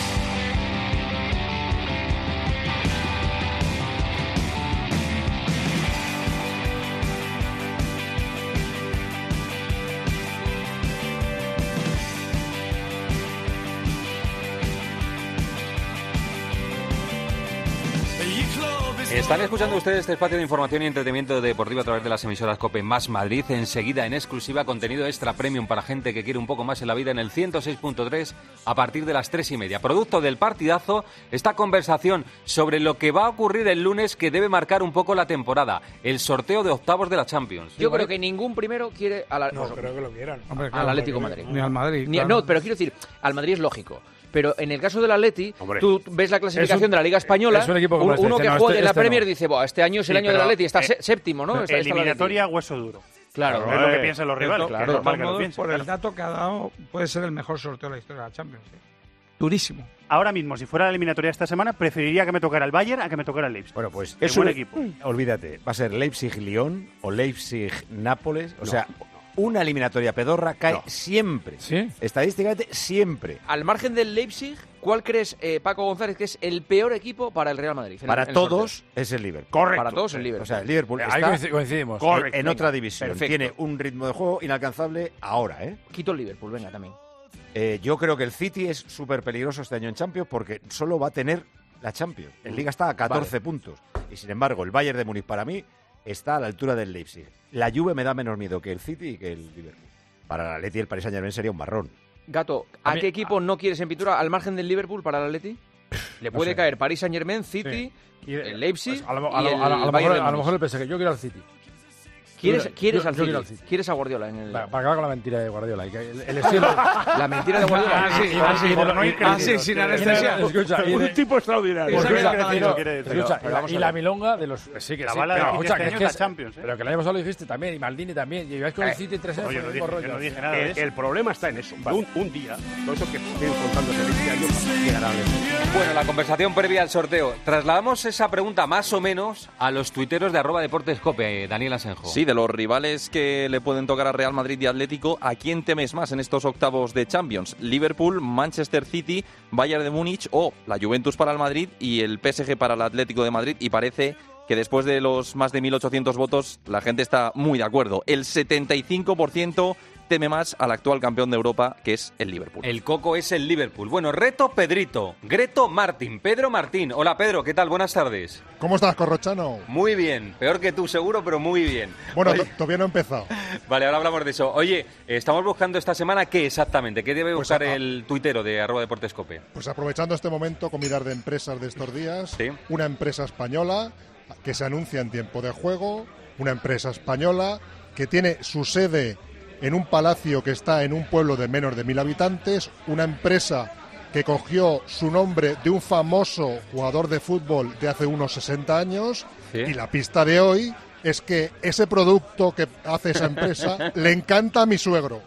Speaker 6: Están escuchando ustedes este espacio de información y entretenimiento deportivo a través de las emisoras COPE más Madrid. Enseguida, en exclusiva, contenido extra premium para gente que quiere un poco más en la vida en el ciento seis punto tres a partir de las tres y media. Producto del partidazo, esta conversación sobre lo que va a ocurrir el lunes que debe marcar un poco la temporada. El sorteo de octavos de la Champions.
Speaker 1: Yo creo que ningún primero quiere a la,
Speaker 30: No,
Speaker 1: pues,
Speaker 30: creo que lo quieran.
Speaker 1: Hombre, claro, al Atlético de Madrid.
Speaker 30: Ni al Madrid.
Speaker 1: Ni-
Speaker 30: claro.
Speaker 1: No, pero quiero decir, al Madrid es lógico. Pero en el caso del Atleti,
Speaker 30: Hombre,
Speaker 1: tú ves la clasificación
Speaker 30: es un-
Speaker 1: de la Liga Española,
Speaker 30: es un equipo que
Speaker 1: un-
Speaker 30: parece,
Speaker 1: uno que
Speaker 30: este no,
Speaker 1: juega
Speaker 30: este-
Speaker 1: en la
Speaker 30: este
Speaker 1: Premier
Speaker 30: no.
Speaker 1: dice, "Buah, este año es el
Speaker 30: Sí,
Speaker 1: año del
Speaker 30: pero,
Speaker 1: Atleti, está
Speaker 30: eh,
Speaker 1: sé- séptimo, ¿no? Está- está el Atleti".
Speaker 17: Eliminatoria, hueso duro.
Speaker 1: Claro,
Speaker 17: Pero es lo que piensan los rivales.
Speaker 1: Claro,
Speaker 17: que es normal que lo
Speaker 18: Todos,
Speaker 17: piensen,
Speaker 18: por el
Speaker 17: claro.
Speaker 18: dato que ha dado, puede ser el mejor sorteo de la historia de la Champions. ¿eh? Durísimo.
Speaker 17: Ahora mismo, si fuera la eliminatoria esta semana, preferiría que me tocara el Bayern a que me tocara el Leipzig.
Speaker 19: Bueno, pues
Speaker 17: es
Speaker 19: es
Speaker 17: buen
Speaker 19: un
Speaker 17: equipo.
Speaker 19: Olvídate, va a ser Leipzig-Lyon o Leipzig-Nápoles. O
Speaker 1: No.
Speaker 19: sea, una eliminatoria pedorra cae
Speaker 1: No.
Speaker 19: siempre.
Speaker 1: ¿Sí?
Speaker 19: Estadísticamente, siempre.
Speaker 1: Al margen del Leipzig, ¿cuál crees, eh, Paco González, que es el peor equipo para el Real Madrid? en
Speaker 19: Para
Speaker 1: el- en el
Speaker 19: todos
Speaker 1: sorteo?
Speaker 19: es el Liverpool.
Speaker 1: Correcto. Para todos el Liverpool.
Speaker 19: O sea, el Liverpool
Speaker 1: Ahí
Speaker 19: está
Speaker 1: coinci- coincidimos.
Speaker 19: en-
Speaker 1: Correcto,
Speaker 19: en
Speaker 1: venga.
Speaker 19: otra división.
Speaker 1: Perfecto.
Speaker 19: Tiene un ritmo de juego inalcanzable ahora, ¿eh?
Speaker 1: Quito el Liverpool, venga, también.
Speaker 19: Eh, yo creo que el City es súper peligroso este año en Champions porque solo va a tener la Champions. En Liga está a catorce
Speaker 1: Vale.
Speaker 19: puntos. Y sin embargo, el Bayern de Múnich para mí está a la altura del Leipzig. La Juve me da menos miedo que el City y que el Liverpool. Para el Atleti el Paris Saint-Germain sería un marrón.
Speaker 1: Gato, ¿a,
Speaker 19: A mí-
Speaker 1: qué equipo no quieres en pintura al margen del Liverpool para el Atleti? Le puede
Speaker 20: sé.
Speaker 1: caer Paris Saint-Germain, City,
Speaker 20: Sí.
Speaker 1: el Leipzig
Speaker 20: Pues a lo,
Speaker 1: y
Speaker 20: a lo-
Speaker 1: el
Speaker 20: a lo- a lo
Speaker 1: Bayern
Speaker 20: mejor,
Speaker 1: de
Speaker 20: a lo
Speaker 1: Múnich.
Speaker 20: mejor el P S G. Yo quiero al City.
Speaker 1: ¿Quieres,
Speaker 20: Yo-
Speaker 1: quieres
Speaker 20: yo-
Speaker 1: al
Speaker 20: yo
Speaker 1: City?
Speaker 20: quiero al City.
Speaker 1: ¿Quieres a Guardiola en el...?
Speaker 20: Para, para acabar con la mentira de Guardiola. Y que el, el estilo...
Speaker 1: La mentira de Guardiola.
Speaker 20: Ah, sí,
Speaker 1: Y-
Speaker 20: ah, sí,
Speaker 1: y-
Speaker 20: por no
Speaker 1: y-
Speaker 20: ir
Speaker 1: ah, sí,
Speaker 20: creciendo.
Speaker 1: sin
Speaker 20: Tiene-
Speaker 1: anestesia.
Speaker 20: Escucha, y
Speaker 1: Un
Speaker 20: de-
Speaker 1: tipo extraordinario.
Speaker 20: Escucha,
Speaker 1: Esa
Speaker 20: y
Speaker 1: crecido,
Speaker 20: no,
Speaker 1: quiere decir.
Speaker 20: escucha,
Speaker 1: Pero
Speaker 20: y la-
Speaker 1: vamos
Speaker 20: y
Speaker 1: a
Speaker 20: la
Speaker 1: ver.
Speaker 20: milonga de los... Sí, que
Speaker 17: La
Speaker 20: sí,
Speaker 17: bala de
Speaker 20: pero,
Speaker 17: City
Speaker 20: escucha,
Speaker 17: este
Speaker 20: que
Speaker 17: año
Speaker 20: es que
Speaker 17: es
Speaker 20: es-
Speaker 17: la Champions, ¿eh?
Speaker 20: Pero que el año pasado lo dijiste también, y Maldini también. Y vais con el City tres
Speaker 17: Oye, no dije- yo no dije nada
Speaker 21: Que
Speaker 17: de eso.
Speaker 21: el problema está en eso. Un, un día, todo eso que estoy contándose este año, llegará a
Speaker 6: Bueno, la conversación previa al sorteo. Trasladamos esa pregunta más o menos a los tuiteros de arroba deportescope, eh, Daniel Asenjo.
Speaker 15: Sí, de los rivales que le pueden tocar a Real Madrid y Atlético, ¿a quién temes más en estos octavos de Champions? ¿Liverpool, Manchester City, Bayern de Múnich o la Juventus para el Madrid y el P S G para el Atlético de Madrid? Y parece que después de los más de mil ochocientos votos la gente está muy de acuerdo. El setenta y cinco por ciento teme más al actual campeón de Europa, que es el Liverpool.
Speaker 6: El coco es el Liverpool. Bueno, reto Pedrito, Greto Martín, Pedro Martín. Hola Pedro, ¿qué tal? Buenas tardes.
Speaker 24: ¿Cómo estás, Corrochano?
Speaker 6: Muy bien, peor que tú seguro, pero muy bien.
Speaker 24: Bueno,
Speaker 6: Oye,
Speaker 24: to- todavía no he empezado.
Speaker 6: vale, ahora hablamos de eso. Oye, eh, estamos buscando esta semana qué exactamente, qué debe
Speaker 24: Pues
Speaker 6: buscar
Speaker 24: a-
Speaker 6: el tuitero de arroba deportescope.
Speaker 24: Pues aprovechando este momento, comidas de empresas de estos días, una empresa española que se anuncia en tiempo de juego, una empresa española que tiene su sede en un palacio que está en un pueblo de menos de mil habitantes, una empresa que cogió su nombre de un famoso jugador de fútbol de hace unos sesenta años, y la pista de hoy es que ese producto que hace esa empresa le encanta a mi suegro.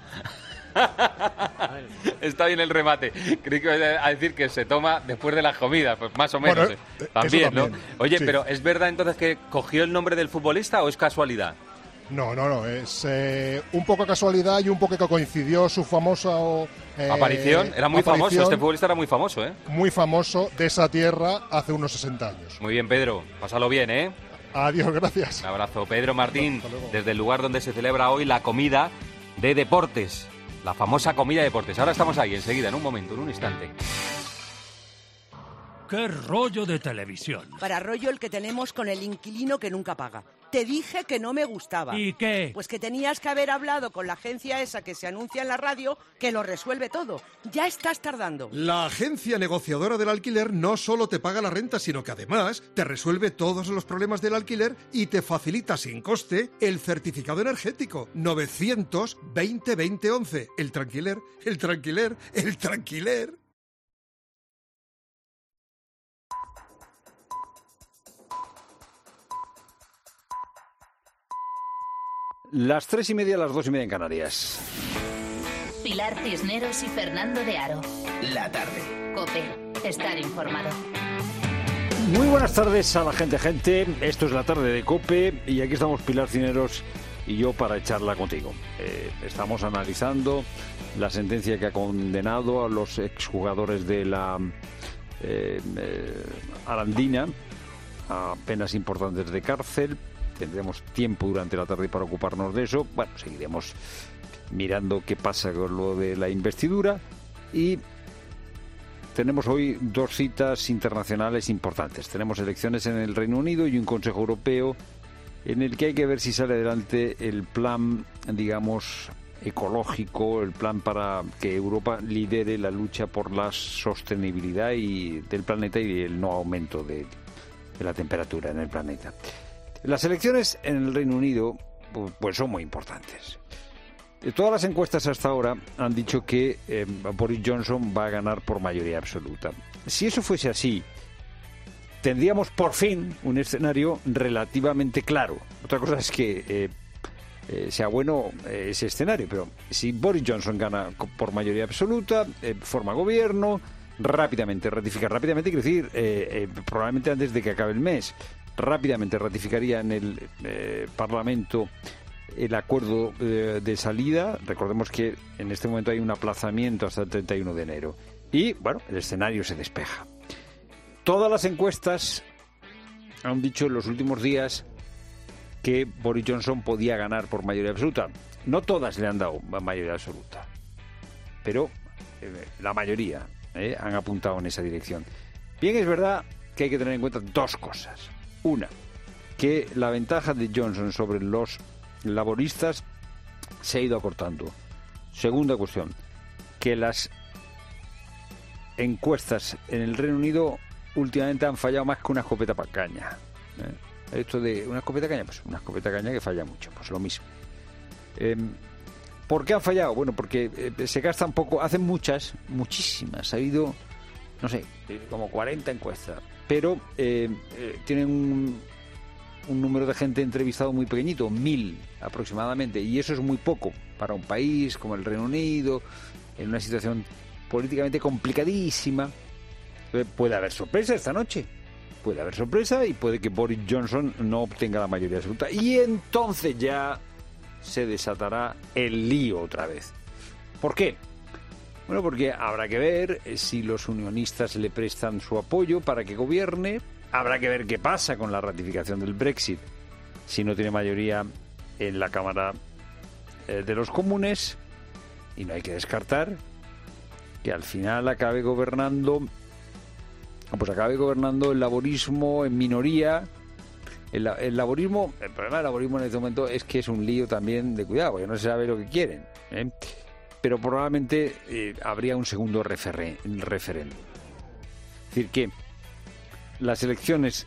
Speaker 6: Está bien el remate. Creí que iba a decir que se toma después de las comidas, pues más o menos.
Speaker 24: Bueno,
Speaker 6: eh.
Speaker 24: eh,
Speaker 6: también,
Speaker 24: eso también,
Speaker 6: ¿no? Oye,
Speaker 24: sí.
Speaker 6: pero ¿es verdad entonces que cogió el nombre del futbolista o es casualidad?
Speaker 24: No, no, no, es eh, un poco casualidad y un poco que coincidió su famosa eh,
Speaker 6: aparición. Era muy
Speaker 24: aparición,
Speaker 6: famoso, este futbolista era muy famoso, ¿eh?
Speaker 24: Muy famoso de esa tierra hace unos sesenta años.
Speaker 6: Muy bien, Pedro, pásalo bien, ¿eh?
Speaker 24: Adiós, gracias.
Speaker 6: Un abrazo, Pedro Martín, desde el lugar donde se celebra hoy la comida de deportes, la famosa comida de deportes. Ahora estamos ahí, enseguida, en un momento, en un instante.
Speaker 5: ¡Qué rollo de televisión!
Speaker 7: Para rollo el que tenemos con el inquilino que nunca paga. Te dije que no me gustaba.
Speaker 5: ¿Y qué?
Speaker 7: Pues que tenías que haber hablado con la agencia esa que se anuncia en la radio, que lo resuelve todo. Ya estás tardando.
Speaker 8: La agencia negociadora del alquiler no solo te paga la renta, sino que además te resuelve todos los problemas del alquiler y te facilita sin coste el certificado energético. novecientos veinte veinte once. El tranquiler, el tranquiler, el tranquiler.
Speaker 9: Las tres y media, las dos y media en Canarias.
Speaker 3: Pilar Cisneros y Fernando de Aro.
Speaker 22: La tarde.
Speaker 3: COPE. Estar informado.
Speaker 9: Muy buenas tardes a la gente, gente. Esto es la tarde de COPE y aquí estamos Pilar Cisneros y yo para echarla contigo. Eh, estamos analizando la sentencia que ha condenado a los exjugadores de la eh, eh, Arandina a penas importantes de cárcel. Tendremos tiempo durante la tarde para ocuparnos de eso. Bueno, seguiremos mirando qué pasa con lo de la investidura. Y tenemos hoy dos citas internacionales importantes. Tenemos elecciones en el Reino Unido y un Consejo Europeo en el que hay que ver si sale adelante el plan, digamos, ecológico, el plan para que Europa lidere la lucha por la sostenibilidad y del planeta y el no aumento de, de la temperatura en el planeta. Las elecciones en el Reino Unido pues son muy importantes. Todas las encuestas hasta ahora han dicho que eh, Boris Johnson va a ganar por mayoría absoluta. Si eso fuese así, tendríamos por fin un escenario relativamente claro. Otra cosa es que eh, eh, sea bueno eh, ese escenario, pero si Boris Johnson gana por mayoría absoluta, eh, forma gobierno, rápidamente, ratifica rápidamente, quiero decir, eh, eh, probablemente antes de que acabe el mes, rápidamente ratificaría en el eh, Parlamento el acuerdo eh, de salida. Recordemos que en este momento hay un aplazamiento hasta el treinta y uno de enero. Y, bueno, el escenario se despeja. Todas las encuestas han dicho en los últimos días que Boris Johnson podía ganar por mayoría absoluta. No todas le han dado mayoría absoluta, pero eh, la mayoría eh, han apuntado en esa dirección. Bien, es verdad que hay que tener en cuenta dos cosas. Una, que la ventaja de Johnson sobre los laboristas se ha ido acortando. Segunda cuestión, que las encuestas en el Reino Unido últimamente han fallado más que una escopeta para caña. ¿Eh? Esto de una escopeta caña, pues una escopeta caña que falla mucho, pues lo mismo. Eh, ¿Por qué han fallado? Bueno, porque eh, se gastan poco, hacen muchas, muchísimas. Ha habido, no sé, como cuarenta encuestas, pero eh, eh, tienen un, un número de gente entrevistado muy pequeñito, mil aproximadamente, y eso es muy poco para un país como el Reino Unido, en una situación políticamente complicadísima. Eh, puede haber sorpresa esta noche, puede haber sorpresa y puede que Boris Johnson no obtenga la mayoría absoluta, y entonces ya se desatará el lío otra vez. ¿Por qué? Bueno, porque habrá que ver si los unionistas le prestan su apoyo para que gobierne. Habrá que ver qué pasa con la ratificación del Brexit si no tiene mayoría en la Cámara eh, de los Comunes. Y no hay que descartar que al final acabe gobernando, pues acabe gobernando el laborismo en minoría. El, el laborismo, el problema del laborismo en este momento es que es un lío también de cuidado, porque no se sabe lo que quieren, ¿eh? Pero probablemente eh, habría un segundo referé, referéndum. Es decir, que las elecciones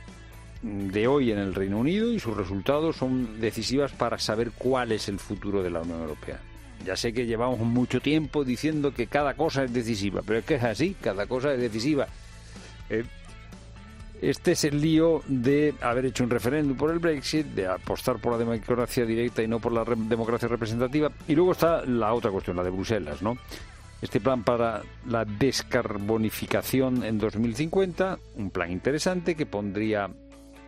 Speaker 9: de hoy en el Reino Unido y sus resultados son decisivas para saber cuál es el futuro de la Unión Europea. Ya sé que llevamos mucho tiempo diciendo que cada cosa es decisiva, pero es que es así, cada cosa es decisiva. Eh, Este es el lío de haber hecho un referéndum por el Brexit, de apostar por la democracia directa y no por la re- democracia representativa. Y luego está la otra cuestión, la de Bruselas, ¿no? Este plan para la descarbonificación en dos mil cincuenta, un plan interesante que pondría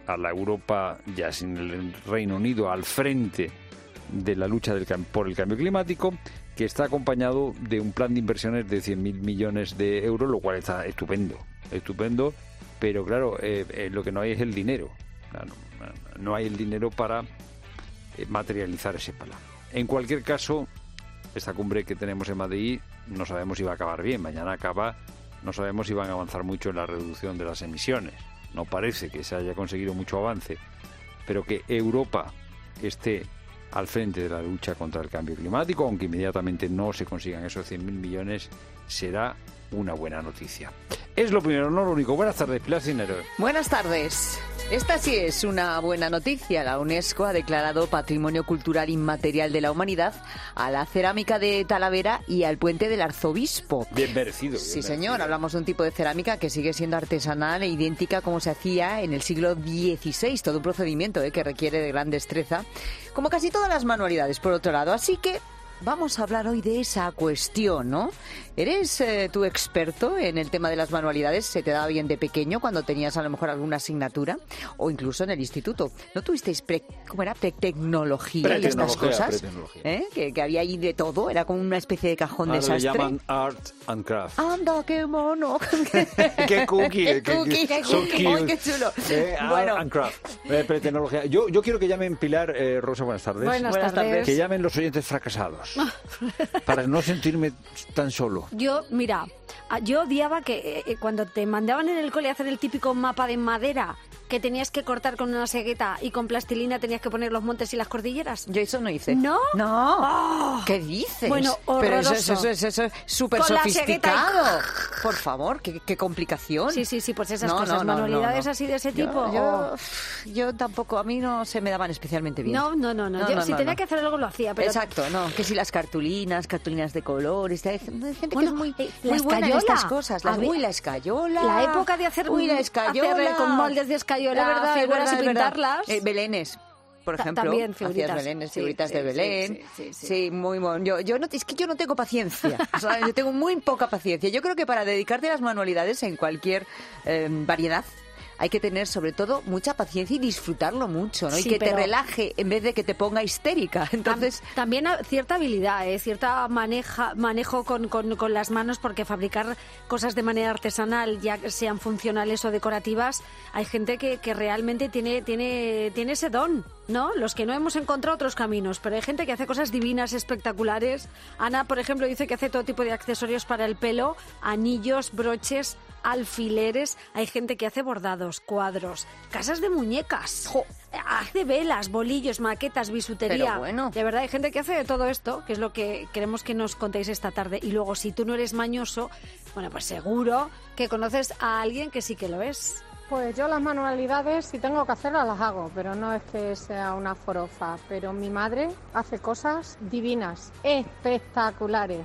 Speaker 9: a la Europa, ya sin el Reino Unido, al frente de la lucha del, por el cambio climático, que está acompañado de un plan de inversiones de cien mil millones de euros, lo cual está estupendo, estupendo, pero claro, eh, eh, lo que no hay es el dinero. Claro, no hay el dinero para eh, materializar ese plan. En cualquier caso, esta cumbre que tenemos en Madrid no sabemos si va a acabar bien. Mañana acaba, no sabemos si van a avanzar mucho en la reducción de las emisiones. No parece que se haya conseguido mucho avance, pero que Europa esté al frente de la lucha contra el cambio climático, aunque inmediatamente no se consigan esos cien mil millones, será una buena noticia. Es lo primero, no lo único. Buenas tardes, Pilar Cisneros.
Speaker 4: Buenas tardes. Esta sí es una buena noticia. La UNESCO ha declarado Patrimonio Cultural Inmaterial de la Humanidad a la cerámica de Talavera y al puente del Arzobispo.
Speaker 9: Bien merecido. Bien
Speaker 4: sí,
Speaker 9: merecido.
Speaker 4: señor. Hablamos de un tipo de cerámica que sigue siendo artesanal e idéntica como se hacía en el siglo dieciséis. Todo un procedimiento ¿eh? que requiere de gran destreza, como casi todas las manualidades, por otro lado. Así que vamos a hablar hoy de esa cuestión, ¿no? ¿Eres eh, tú experto en el tema de las manualidades? ¿Se te daba bien de pequeño cuando tenías a lo mejor alguna asignatura? O incluso en el instituto. ¿No tuvisteis, pre, cómo era, pre-tecnología y estas cosas? ¿Eh? Que, que había ahí de todo, era como una especie de cajón
Speaker 9: Ahora
Speaker 4: desastre.
Speaker 9: le llaman art and craft.
Speaker 4: ¡Anda, qué mono!
Speaker 9: ¡Qué cookie!
Speaker 4: ¡Qué cookie!
Speaker 9: ¡Qué
Speaker 4: So cute. ¡Ay, qué chulo!
Speaker 9: Eh,
Speaker 4: bueno.
Speaker 9: Art and craft, eh, pre-tecnología. Yo, yo quiero que llamen Pilar, eh, Rosa, buenas tardes.
Speaker 10: Buenas, buenas tardes. tardes.
Speaker 9: Que llamen los oyentes fracasados. Para no sentirme tan solo.
Speaker 10: Yo, mira, yo odiaba que eh, cuando te mandaban en el cole a hacer el típico mapa de madera que tenías que cortar con una segueta y con plastilina tenías que poner los montes y las cordilleras.
Speaker 4: Yo eso no hice.
Speaker 10: ¿No?
Speaker 4: No.
Speaker 10: Oh.
Speaker 4: ¿Qué dices?
Speaker 10: Bueno, horroroso.
Speaker 4: Pero eso, eso, eso, eso es súper sofisticado. Y... Por favor, qué, qué complicación.
Speaker 10: Sí, sí, sí, pues esas
Speaker 4: no,
Speaker 10: cosas,
Speaker 4: no, no,
Speaker 10: manualidades
Speaker 4: no, no.
Speaker 10: así de ese tipo.
Speaker 4: Yo, yo,
Speaker 10: oh.
Speaker 4: yo tampoco, a mí no se me daban especialmente bien.
Speaker 10: No, no, no. no.
Speaker 4: no,
Speaker 10: yo,
Speaker 4: no
Speaker 10: si
Speaker 4: no,
Speaker 10: tenía
Speaker 4: no.
Speaker 10: que hacer algo lo hacía, pero...
Speaker 4: Exacto, no. Que si las cartulinas, cartulinas de colores, hay gente
Speaker 10: bueno,
Speaker 4: que es muy,
Speaker 10: eh,
Speaker 4: muy
Speaker 10: la
Speaker 4: buena en
Speaker 10: escayola.
Speaker 4: estas cosas. La,
Speaker 10: A ver,
Speaker 4: uy, la escayola.
Speaker 10: La época de hacer,
Speaker 4: uy, la escayola.
Speaker 10: hacer con moldes de escayola,
Speaker 4: de verdad,
Speaker 10: figuras
Speaker 4: verdad,
Speaker 10: y pintarlas.
Speaker 4: Eh, belenes. Por ejemplo,
Speaker 10: también figuritas.
Speaker 4: hacías belenes,
Speaker 10: Sí,
Speaker 4: figuritas
Speaker 10: sí,
Speaker 4: de Belén.
Speaker 10: Sí, sí, sí, sí.
Speaker 4: sí muy bueno. Yo, yo no, es que yo no tengo paciencia. O sea, yo tengo muy poca paciencia. Yo creo que para dedicarte a las manualidades en cualquier eh, variedad hay que tener sobre todo mucha paciencia y disfrutarlo mucho, ¿no?
Speaker 10: Sí,
Speaker 4: y que
Speaker 10: pero...
Speaker 4: te relaje en vez de que te ponga histérica. Entonces
Speaker 10: Tam- también cierta habilidad, ¿eh? cierta maneja, manejo con, con, con las manos, porque fabricar cosas de manera artesanal, ya sean funcionales o decorativas, hay gente que, que realmente tiene, tiene, tiene ese don, ¿no? Los que no hemos encontrado otros caminos, pero hay gente que hace cosas divinas, espectaculares. Ana, por ejemplo, dice que hace todo tipo de accesorios para el pelo, anillos, broches, alfileres. Hay gente que hace bordados, cuadros, casas de muñecas, jo, hace velas, bolillos, maquetas, bisutería.
Speaker 4: Pero bueno.
Speaker 10: De verdad, hay gente que hace de todo esto, que es lo que queremos que nos contéis esta tarde. Y luego, si tú no eres mañoso, bueno, pues seguro que conoces a alguien que sí que lo es.
Speaker 11: Pues yo las manualidades, si tengo que hacerlas, las hago, pero no es que sea una forofa. Pero mi madre hace cosas divinas, espectaculares.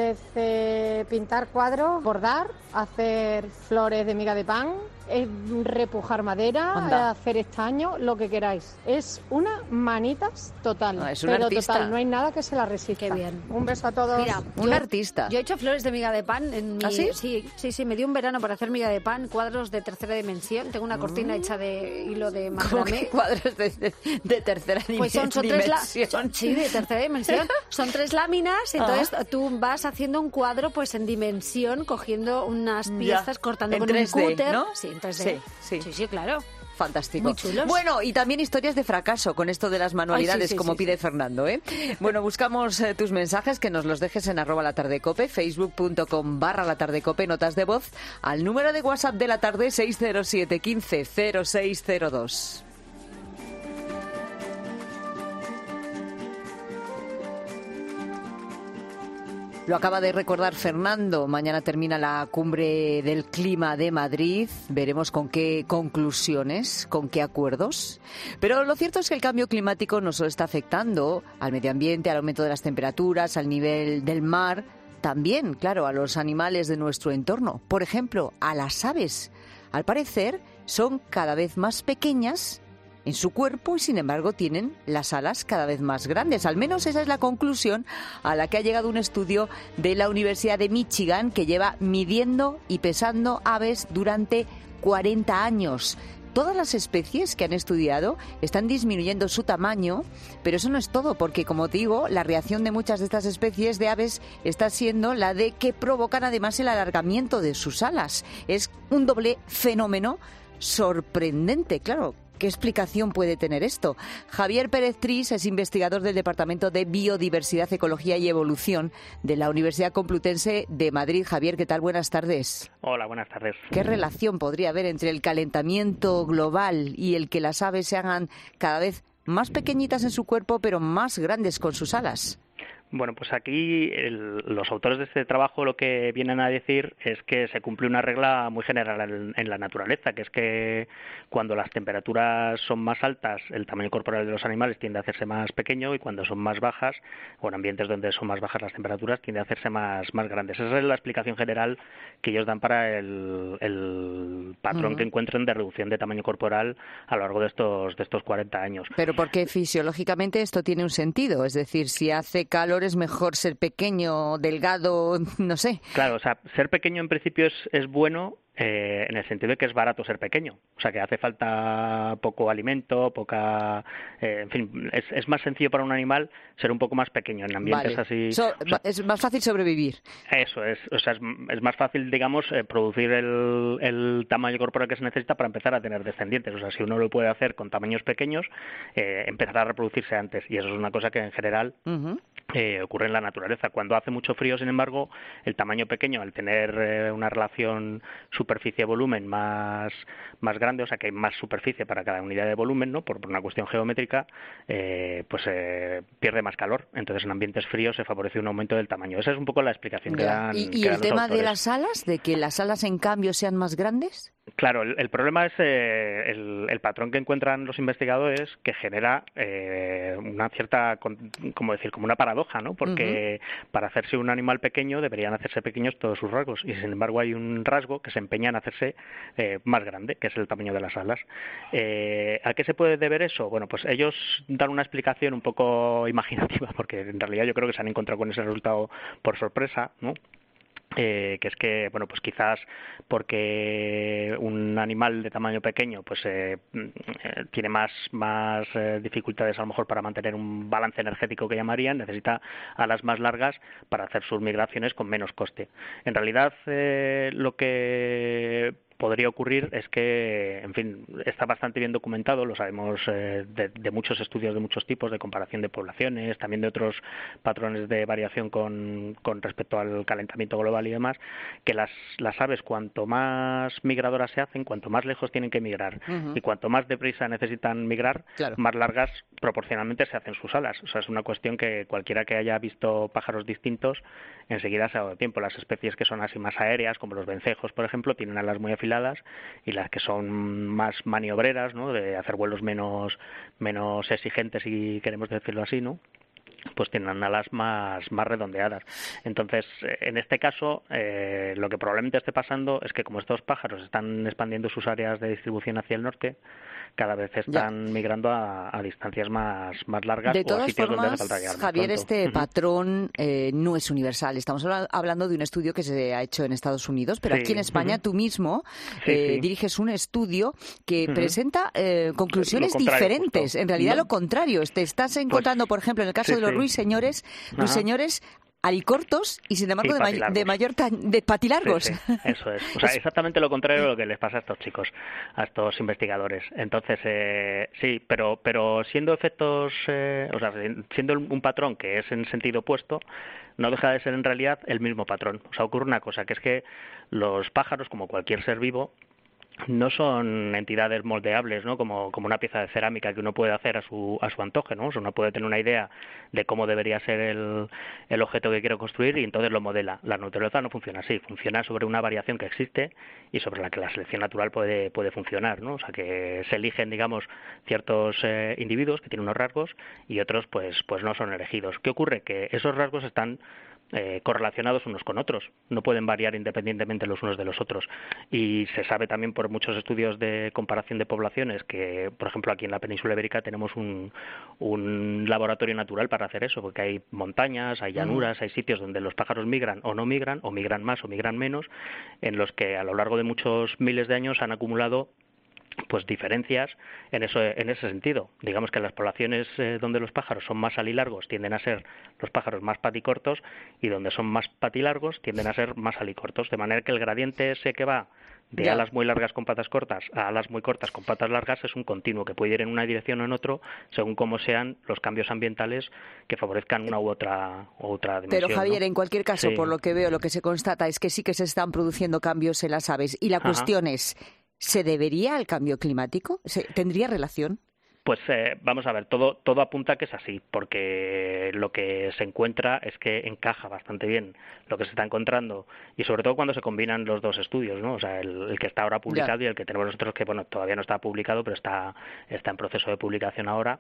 Speaker 11: Desde pintar cuadros, bordar, hacer flores de miga de pan, eh, repujar madera,
Speaker 4: Anda.
Speaker 11: hacer estaño, lo que queráis. Es una manitas total,
Speaker 4: No, es un
Speaker 11: pero
Speaker 4: artista.
Speaker 11: total, no hay nada que se la resista.
Speaker 10: Qué bien.
Speaker 11: Un beso a todos.
Speaker 10: Mira,
Speaker 4: un
Speaker 10: yo,
Speaker 4: artista.
Speaker 10: Yo he hecho flores de miga de pan. En mi,
Speaker 4: ¿Ah, sí?
Speaker 10: Sí, sí, sí, me dio un verano para hacer miga de pan, cuadros de tercera dimensión. Tengo una cortina
Speaker 4: Mm.
Speaker 10: hecha de hilo de
Speaker 4: ¿Cómo que
Speaker 10: macramé.
Speaker 4: cuadros de, de, de tercera
Speaker 10: Pues son, son tres la-
Speaker 4: dimensión?
Speaker 10: son- sí, de tercera dimensión. Son tres láminas, entonces tú vas haciendo un cuadro pues en dimensión, cogiendo unas
Speaker 4: Ya.
Speaker 10: piezas, cortando
Speaker 4: En
Speaker 10: con
Speaker 4: tres
Speaker 10: un
Speaker 4: D,
Speaker 10: cúter.
Speaker 4: ¿no?
Speaker 10: Sí, en tres D.
Speaker 4: Sí, sí.
Speaker 10: sí, sí, claro.
Speaker 4: Fantástico.
Speaker 10: Muy chulos.
Speaker 4: Bueno, y también historias de fracaso con esto de las manualidades,
Speaker 10: Ay, sí, sí,
Speaker 4: como
Speaker 10: sí,
Speaker 4: pide
Speaker 10: sí.
Speaker 4: Fernando, ¿eh? Bueno, buscamos eh, tus mensajes, que nos los dejes en arroba la tarde cope, facebook.com barra la tarde cope, notas de voz, al número de WhatsApp de la tarde seis cero siete uno cinco cero seis cero dos. Lo acaba de recordar Fernando. Mañana termina la cumbre del clima de Madrid. Veremos con qué conclusiones, con qué acuerdos. Pero lo cierto es que el cambio climático no solo está afectando al medio ambiente, al aumento de las temperaturas, al nivel del mar, también, claro, a los animales de nuestro entorno. Por ejemplo, a las aves. Al parecer, son cada vez más pequeñas en su cuerpo y, sin embargo, tienen las alas cada vez más grandes. Al menos esa es la conclusión a la que ha llegado un estudio de la Universidad de Michigan, que lleva midiendo y pesando aves durante cuarenta años. todas las especies que han estudiado están disminuyendo su tamaño, pero eso no es todo, porque como te digo, la reacción de muchas de estas especies de aves está siendo la de que provocan además el alargamiento de sus alas. Es un doble fenómeno sorprendente, claro. ¿Qué explicación puede tener esto? Javier Pérez Tris es investigador del Departamento de Biodiversidad, Ecología y Evolución de la Universidad Complutense de Madrid. Javier, ¿qué tal? Buenas tardes.
Speaker 2: Hola, buenas tardes.
Speaker 4: ¿Qué relación podría haber entre el calentamiento global y el que las aves se hagan cada vez más pequeñitas en su cuerpo, pero más grandes con sus alas?
Speaker 2: Bueno, pues aquí el, los autores de este trabajo lo que vienen a decir es que se cumple una regla muy general en, en la naturaleza, que es que cuando las temperaturas son más altas, el tamaño corporal de los animales tiende a hacerse más pequeño, y cuando son más bajas, o en ambientes donde son más bajas las temperaturas, tiende a hacerse más, más grandes. Esa es la explicación general que ellos dan para el, el patrón uh-huh. que encuentran de reducción de tamaño corporal a lo largo de estos, de estos cuarenta años.
Speaker 4: Pero porque fisiológicamente esto tiene un sentido, es decir, si hace calor es mejor ser pequeño, delgado, no sé.
Speaker 2: Claro, o sea, ser pequeño en principio es, es bueno eh, en el sentido de que es barato ser pequeño. O sea, que hace falta poco alimento, poca... Eh, en fin, es, es más sencillo para un animal ser un poco más pequeño en ambientes
Speaker 4: vale.
Speaker 2: así...
Speaker 4: So,
Speaker 2: o sea,
Speaker 4: es más fácil sobrevivir.
Speaker 2: Eso es, o sea, es, es más fácil, digamos, eh, producir el, el tamaño corporal que se necesita para empezar a tener descendientes. O sea, si uno lo puede hacer con tamaños pequeños, eh, empezar a reproducirse antes. Y eso es una cosa que en general... Uh-huh. Eh, ocurre en la naturaleza. Cuando hace mucho frío, sin embargo, el tamaño pequeño, al tener eh, una relación superficie-volumen más, más grande, o sea que hay más superficie para cada unidad de volumen, ¿no? Por, por una cuestión geométrica, eh, pues eh, pierde más calor. Entonces, en ambientes fríos se favorece un aumento del tamaño. Esa es un poco la explicación que dan.
Speaker 4: ¿Y, y
Speaker 2: que
Speaker 4: el
Speaker 2: dan
Speaker 4: tema
Speaker 2: los autores.
Speaker 4: de las alas? ¿De que las alas, en cambio, sean más grandes?
Speaker 2: Claro, el, el problema es eh, el, el patrón que encuentran los investigadores, que genera eh, una cierta, como decir, como una paradoja, ¿no? Porque uh-huh. para hacerse un animal pequeño deberían hacerse pequeños todos sus rasgos, y sin embargo hay un rasgo que se empeña en hacerse eh, más grande, que es el tamaño de las alas. Eh, ¿A qué se puede deber eso? Bueno, pues ellos dan una explicación un poco imaginativa, porque en realidad yo creo que se han encontrado con ese resultado por sorpresa, ¿no? Eh, que es que, bueno, pues quizás porque un animal de tamaño pequeño pues eh, eh, tiene más, más eh, dificultades a lo mejor para mantener un balance energético que llamarían, necesita alas más largas para hacer sus migraciones con menos coste. En realidad, eh, lo que podría ocurrir es que, en fin, está bastante bien documentado, lo sabemos eh, de, de muchos estudios de muchos tipos, de comparación de poblaciones, también de otros patrones de variación con, con respecto al calentamiento global y demás, que las, las aves cuanto más migradoras se hacen, cuanto más lejos tienen que migrar uh-huh. y cuanto más deprisa necesitan migrar, claro. más largas proporcionalmente se hacen sus alas. O sea, es una cuestión que cualquiera que haya visto pájaros distintos enseguida se ha dado tiempo. Las especies que son así más aéreas, como los vencejos, por ejemplo, tienen alas muy afiladas, y las que son más maniobreras, ¿no? De hacer vuelos menos menos exigentes, si queremos decirlo así, ¿no? Pues tienen alas más, más redondeadas. Entonces, en este caso, eh, lo que probablemente esté pasando es que como estos pájaros están expandiendo sus áreas de distribución hacia el norte, cada vez están ya. migrando a, a distancias más, más largas
Speaker 4: de
Speaker 2: o a sitios
Speaker 4: formas,
Speaker 2: donde hace falta llegar más
Speaker 4: Javier,
Speaker 2: pronto.
Speaker 4: este
Speaker 2: Uh-huh.
Speaker 4: patrón eh, no es universal. Estamos hablando de un estudio que se ha hecho en Estados Unidos, pero
Speaker 2: sí.
Speaker 4: aquí en España uh-huh. tú mismo
Speaker 2: sí,
Speaker 4: eh,
Speaker 2: sí.
Speaker 4: diriges un estudio que
Speaker 2: uh-huh.
Speaker 4: presenta eh, conclusiones diferentes.
Speaker 2: Justo.
Speaker 4: En realidad,
Speaker 2: no.
Speaker 4: lo contrario. Te estás encontrando, pues, por ejemplo, en el caso
Speaker 2: sí,
Speaker 4: de los
Speaker 2: sí.
Speaker 4: ruiseñores, ruiseñores alicortos y sin embargo
Speaker 2: y
Speaker 4: de, may- de mayor ta- de patilargos.
Speaker 2: Sí, sí, eso es. O sea, exactamente lo contrario de lo que les pasa a estos chicos, a estos investigadores. Entonces, eh, sí, pero pero siendo efectos, eh, o sea, siendo un patrón que es en sentido opuesto, no deja de ser en realidad el mismo patrón. O sea, ocurre una cosa, que es que los pájaros, como cualquier ser vivo, no son entidades moldeables, ¿no? Como, como una pieza de cerámica que uno puede hacer a su a su antojo, ¿no? O sea, uno puede tener una idea de cómo debería ser el, el objeto que quiere construir y entonces lo modela. La naturaleza no funciona así, funciona sobre una variación que existe y sobre la que la selección natural puede puede funcionar, ¿no? O sea, que se eligen, digamos, ciertos eh, individuos que tienen unos rasgos y otros pues pues no son elegidos. ¿Qué ocurre? Que esos rasgos están Eh, correlacionados unos con otros, no pueden variar independientemente los unos de los otros, y se sabe también por muchos estudios de comparación de poblaciones que, por ejemplo, aquí en la península ibérica tenemos un, un laboratorio natural para hacer eso, porque hay montañas, hay llanuras, hay sitios donde los pájaros migran o no migran, o migran más o migran menos, en los que a lo largo de muchos miles de años han acumulado pues diferencias en eso en ese sentido. Digamos que las poblaciones eh, donde los pájaros son más alilargos tienden a ser los pájaros más paticortos, y donde son más patilargos tienden a ser más alicortos, de manera que el gradiente ese que va de ya. alas muy largas con patas cortas a alas muy cortas con patas largas es un continuo que puede ir en una dirección o en otro según cómo sean los cambios ambientales que favorezcan una u otra u otra dimensión.
Speaker 4: Pero Javier,
Speaker 2: ¿no?
Speaker 4: en cualquier caso,
Speaker 2: sí.
Speaker 4: por lo que veo, lo que se constata es que sí que se están produciendo cambios en las aves, y la
Speaker 2: Ajá.
Speaker 4: cuestión es, ¿se debería al cambio climático? ¿Tendría relación?
Speaker 2: Pues eh, vamos a ver, todo todo apunta a que es así, porque lo que se encuentra es que encaja bastante bien lo que se está encontrando, y sobre todo cuando se combinan los dos estudios, ¿no? O sea, el, el que está ahora publicado ya. y el que tenemos nosotros, que bueno, todavía no está publicado, pero está está en proceso de publicación ahora.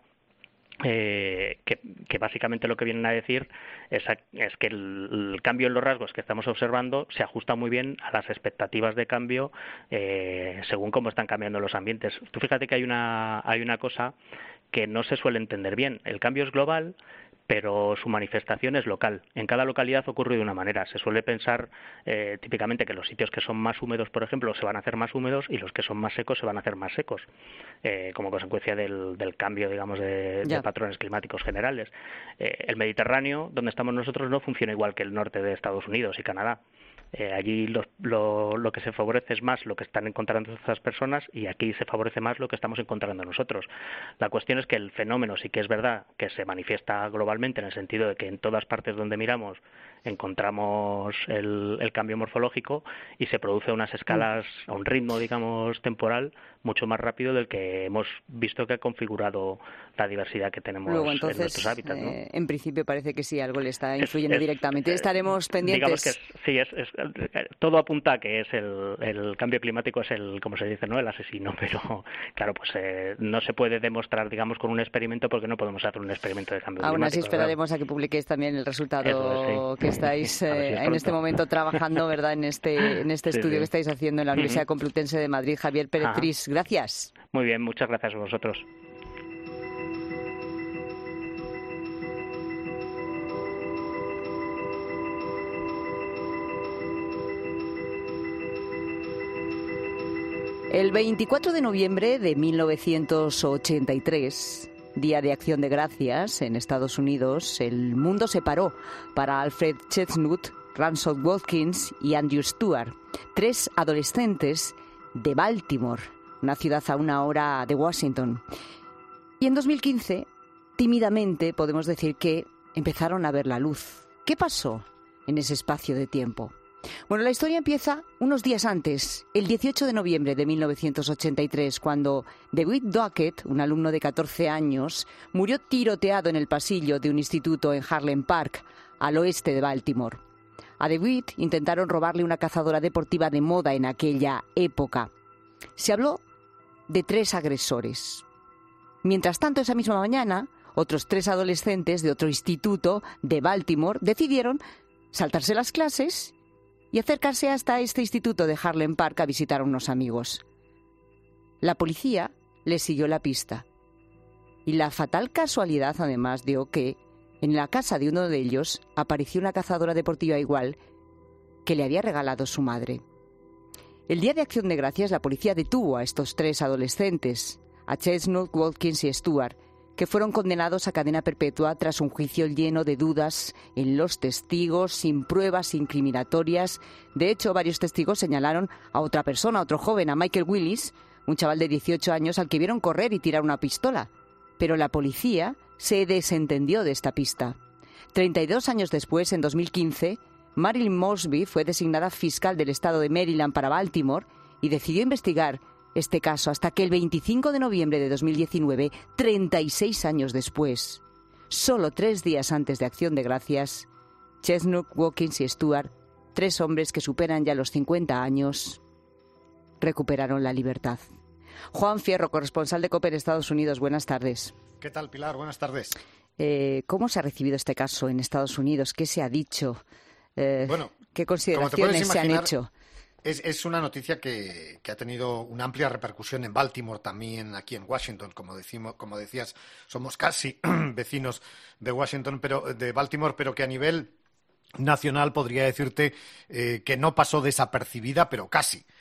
Speaker 2: Eh, que, que básicamente lo que vienen a decir es, a, es que el, el cambio en los rasgos que estamos observando se ajusta muy bien a las expectativas de cambio eh, según cómo están cambiando los ambientes. Tú fíjate que hay una hay una cosa que no se suele entender bien. El cambio es global, pero su manifestación es local. En cada localidad ocurre de una manera. Se suele pensar eh, típicamente que los sitios que son más húmedos, por ejemplo, se van a hacer más húmedos, y los que son más secos se van a hacer más secos, eh, como consecuencia del, del cambio, digamos, de, de patrones climáticos generales. Eh, el Mediterráneo, donde estamos nosotros, no funciona igual que el norte de Estados Unidos y Canadá. Eh, allí lo, lo, lo que se favorece es más lo que están encontrando estas personas, y aquí se favorece más lo que estamos encontrando nosotros. La cuestión es que el fenómeno sí que es verdad que se manifiesta globalmente, en el sentido de que en todas partes donde miramos encontramos el, el cambio morfológico, y se produce a unas escalas, a un ritmo, digamos, temporal mucho más rápido del que hemos visto que ha configurado la diversidad que tenemos
Speaker 4: Luego, entonces,
Speaker 2: en nuestros hábitats, ¿no?
Speaker 4: Eh, en principio parece que sí, algo le está influyendo
Speaker 2: es,
Speaker 4: directamente.
Speaker 2: Eh,
Speaker 4: Estaremos pendientes.
Speaker 2: Digamos que es, sí, es, es, todo apunta a que es el, el cambio climático es el, como se dice, ¿no?, el asesino, pero claro, pues eh, no se puede demostrar, digamos, con un experimento, porque no podemos hacer un experimento de cambio
Speaker 4: Aún
Speaker 2: climático.
Speaker 4: Aún así esperaremos
Speaker 2: ¿verdad?
Speaker 4: a que publiquéis también el resultado
Speaker 2: Eso es, sí.
Speaker 4: que estáis eh, en este momento trabajando, ¿verdad?, en este en este
Speaker 2: sí,
Speaker 4: estudio
Speaker 2: sí.
Speaker 4: que estáis haciendo en la Universidad
Speaker 2: Uh-huh.
Speaker 4: Complutense de Madrid. Javier Pérez
Speaker 2: Ajá.
Speaker 4: Pris, gracias.
Speaker 2: Muy bien, muchas gracias a vosotros.
Speaker 4: El veinticuatro de noviembre de mil novecientos ochenta y tres, Día de Acción de Gracias en Estados Unidos, el mundo se paró para Alfred Chestnut, Ransom Watkins y Andrew Stewart, tres adolescentes de Baltimore, una ciudad a una hora de Washington. Y en dos mil quince, tímidamente, podemos decir que empezaron a ver la luz. ¿Qué pasó en ese espacio de tiempo? Bueno, la historia empieza unos días antes, el dieciocho de noviembre de mil novecientos ochenta y tres, cuando DeWitt Duckett, un alumno de catorce años, murió tiroteado en el pasillo de un instituto en Harlem Park, al oeste de Baltimore. A DeWitt intentaron robarle una cazadora deportiva de moda en aquella época. Se habló de tres agresores. Mientras tanto, esa misma mañana, otros tres adolescentes de otro instituto de Baltimore decidieron saltarse las clases y acercarse hasta este instituto de Harlem Park a visitar a unos amigos. La policía les siguió la pista. Y la fatal casualidad, además, dio que en la casa de uno de ellos apareció una cazadora deportiva igual que le había regalado su madre. El Día de Acción de Gracias, la policía detuvo a estos tres adolescentes, a Chestnut, Watkins y Stewart, que fueron condenados a cadena perpetua tras un juicio lleno de dudas en los testigos, sin pruebas incriminatorias. De hecho, varios testigos señalaron a otra persona, a otro joven, a Michael Willis, un chaval de dieciocho años al que vieron correr y tirar una pistola. Pero la policía se desentendió de esta pista. treinta y dos años después, en dos mil quince, Marilyn Mosby fue designada fiscal del estado de Maryland para Baltimore y decidió investigar este caso hasta que el veinticinco de noviembre de dos mil diecinueve, treinta y seis años después, solo tres días antes de Acción de Gracias, Chestnut, Watkins y Stewart, tres hombres que superan ya los cincuenta años, recuperaron la libertad. Juan Fierro, corresponsal de COPE en Estados Unidos, buenas tardes.
Speaker 12: ¿Qué tal, Pilar? Buenas tardes.
Speaker 4: Eh, ¿Cómo se ha recibido este caso en Estados Unidos? ¿Qué se ha dicho? Eh,
Speaker 12: bueno,
Speaker 4: ¿qué consideraciones se han hecho?
Speaker 12: Es, es una noticia que, que ha tenido una amplia repercusión en Baltimore, también aquí en Washington, como decimos, como decías, somos casi vecinos de Washington, pero de Baltimore, pero que a nivel nacional podría decirte eh, que no pasó desapercibida, pero casi.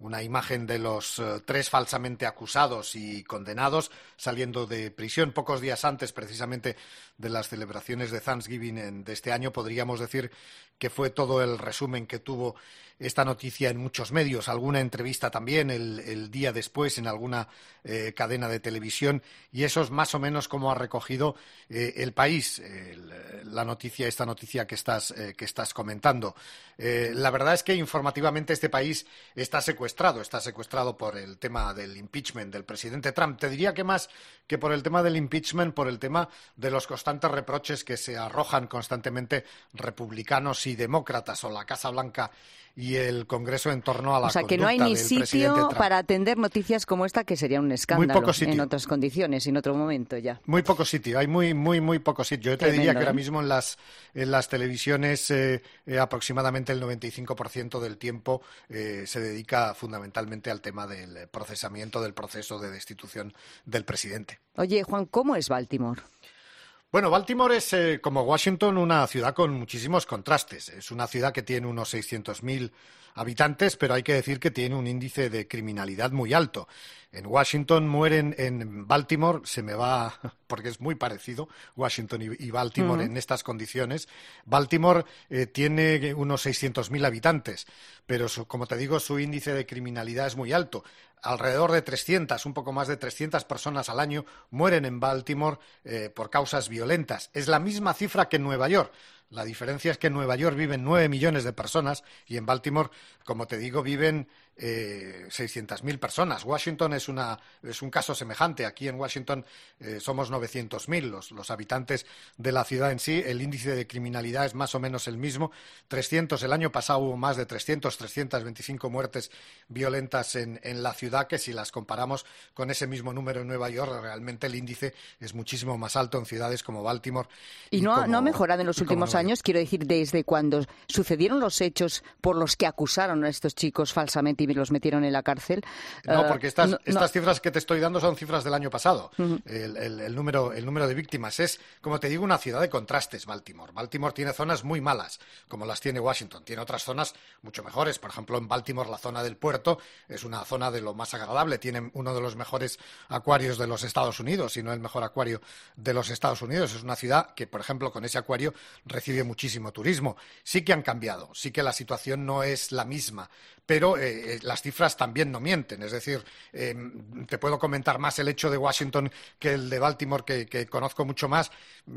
Speaker 12: una imagen de los uh, tres falsamente acusados y condenados saliendo de prisión pocos días antes precisamente de las celebraciones de Thanksgiving en, de este año. Podríamos decir que fue todo el resumen que tuvo esta noticia en muchos medios, alguna entrevista también el, el día después en alguna eh, cadena de televisión, y eso es más o menos como ha recogido eh, el país el, la noticia, esta noticia que estás, eh, que estás comentando. Eh, la verdad es que informativamente este país está secuestrado, está secuestrado por el tema del impeachment del presidente Trump. Te diría que más que por el tema del impeachment, por el tema de los constantes reproches que se arrojan constantemente republicanos y demócratas, o la Casa Blanca y el Congreso, en torno a la
Speaker 4: O sea, que no hay ni sitio para atender noticias como esta, que sería un escándalo en otras condiciones, en otro momento ya.
Speaker 12: Muy poco sitio, hay muy, muy, muy poco sitio. Yo te
Speaker 4: Tremendo,
Speaker 12: diría que
Speaker 4: ¿eh?
Speaker 12: ahora mismo en las, en las televisiones eh, eh, aproximadamente el noventa y cinco por ciento del tiempo eh, se dedica fundamentalmente al tema del procesamiento del proceso de destitución del presidente.
Speaker 4: Oye, Juan, ¿cómo es Baltimore?
Speaker 12: Bueno, Baltimore es, eh, como Washington, una ciudad con muchísimos contrastes. Es una ciudad que tiene unos seiscientos mil habitantes, pero hay que decir que tiene un índice de criminalidad muy alto. En Washington mueren, en Baltimore, se me va, porque es muy parecido, Washington y, y Baltimore
Speaker 13: Uh-huh.
Speaker 12: en estas condiciones. Baltimore eh, tiene unos seiscientos mil habitantes, pero su, como te digo, su índice de criminalidad es muy alto. Alrededor de trescientas, un poco más de trescientas personas al año mueren en Baltimore eh, por causas violentas. Es la misma cifra que en Nueva York. La diferencia es que en Nueva York viven nueve millones de personas y en Baltimore, como te digo, viven eh, seiscientas mil personas. Washington es, una, es un caso semejante. Aquí en Washington eh, somos novecientos mil los, los habitantes de la ciudad en sí. El índice de criminalidad es más o menos el mismo. trescientos, el año pasado hubo más de trescientos, trescientas veinticinco muertes violentas en, en la ciudad, que si las comparamos con ese mismo número en Nueva York, realmente el índice es muchísimo más alto en ciudades como Baltimore.
Speaker 4: Y, y no,
Speaker 12: como,
Speaker 4: no ha mejorado en los últimos años, quiero decir, desde cuando sucedieron los hechos por los que acusaron a estos chicos falsamente y los metieron en la cárcel.
Speaker 12: No, porque estas,
Speaker 4: uh, no,
Speaker 12: estas
Speaker 4: no.
Speaker 12: cifras que te estoy dando son cifras del año pasado.
Speaker 4: Uh-huh.
Speaker 12: el, el, el, número, el número de víctimas es, como te digo, una ciudad de contrastes, Baltimore. Baltimore tiene zonas muy malas, como las tiene Washington. Tiene otras zonas mucho mejores. Por ejemplo, en Baltimore, la zona del puerto es una zona de lo más agradable. Tiene uno de los mejores acuarios de los Estados Unidos, si no el mejor acuario de los Estados Unidos. Es una ciudad que, por ejemplo, con ese acuario recibe muchísimo turismo. Sí que han cambiado, sí que la situación no es la misma, pero eh, las cifras también no mienten. Es decir, eh, te puedo comentar más el hecho de Washington que el de Baltimore, que, que conozco mucho más.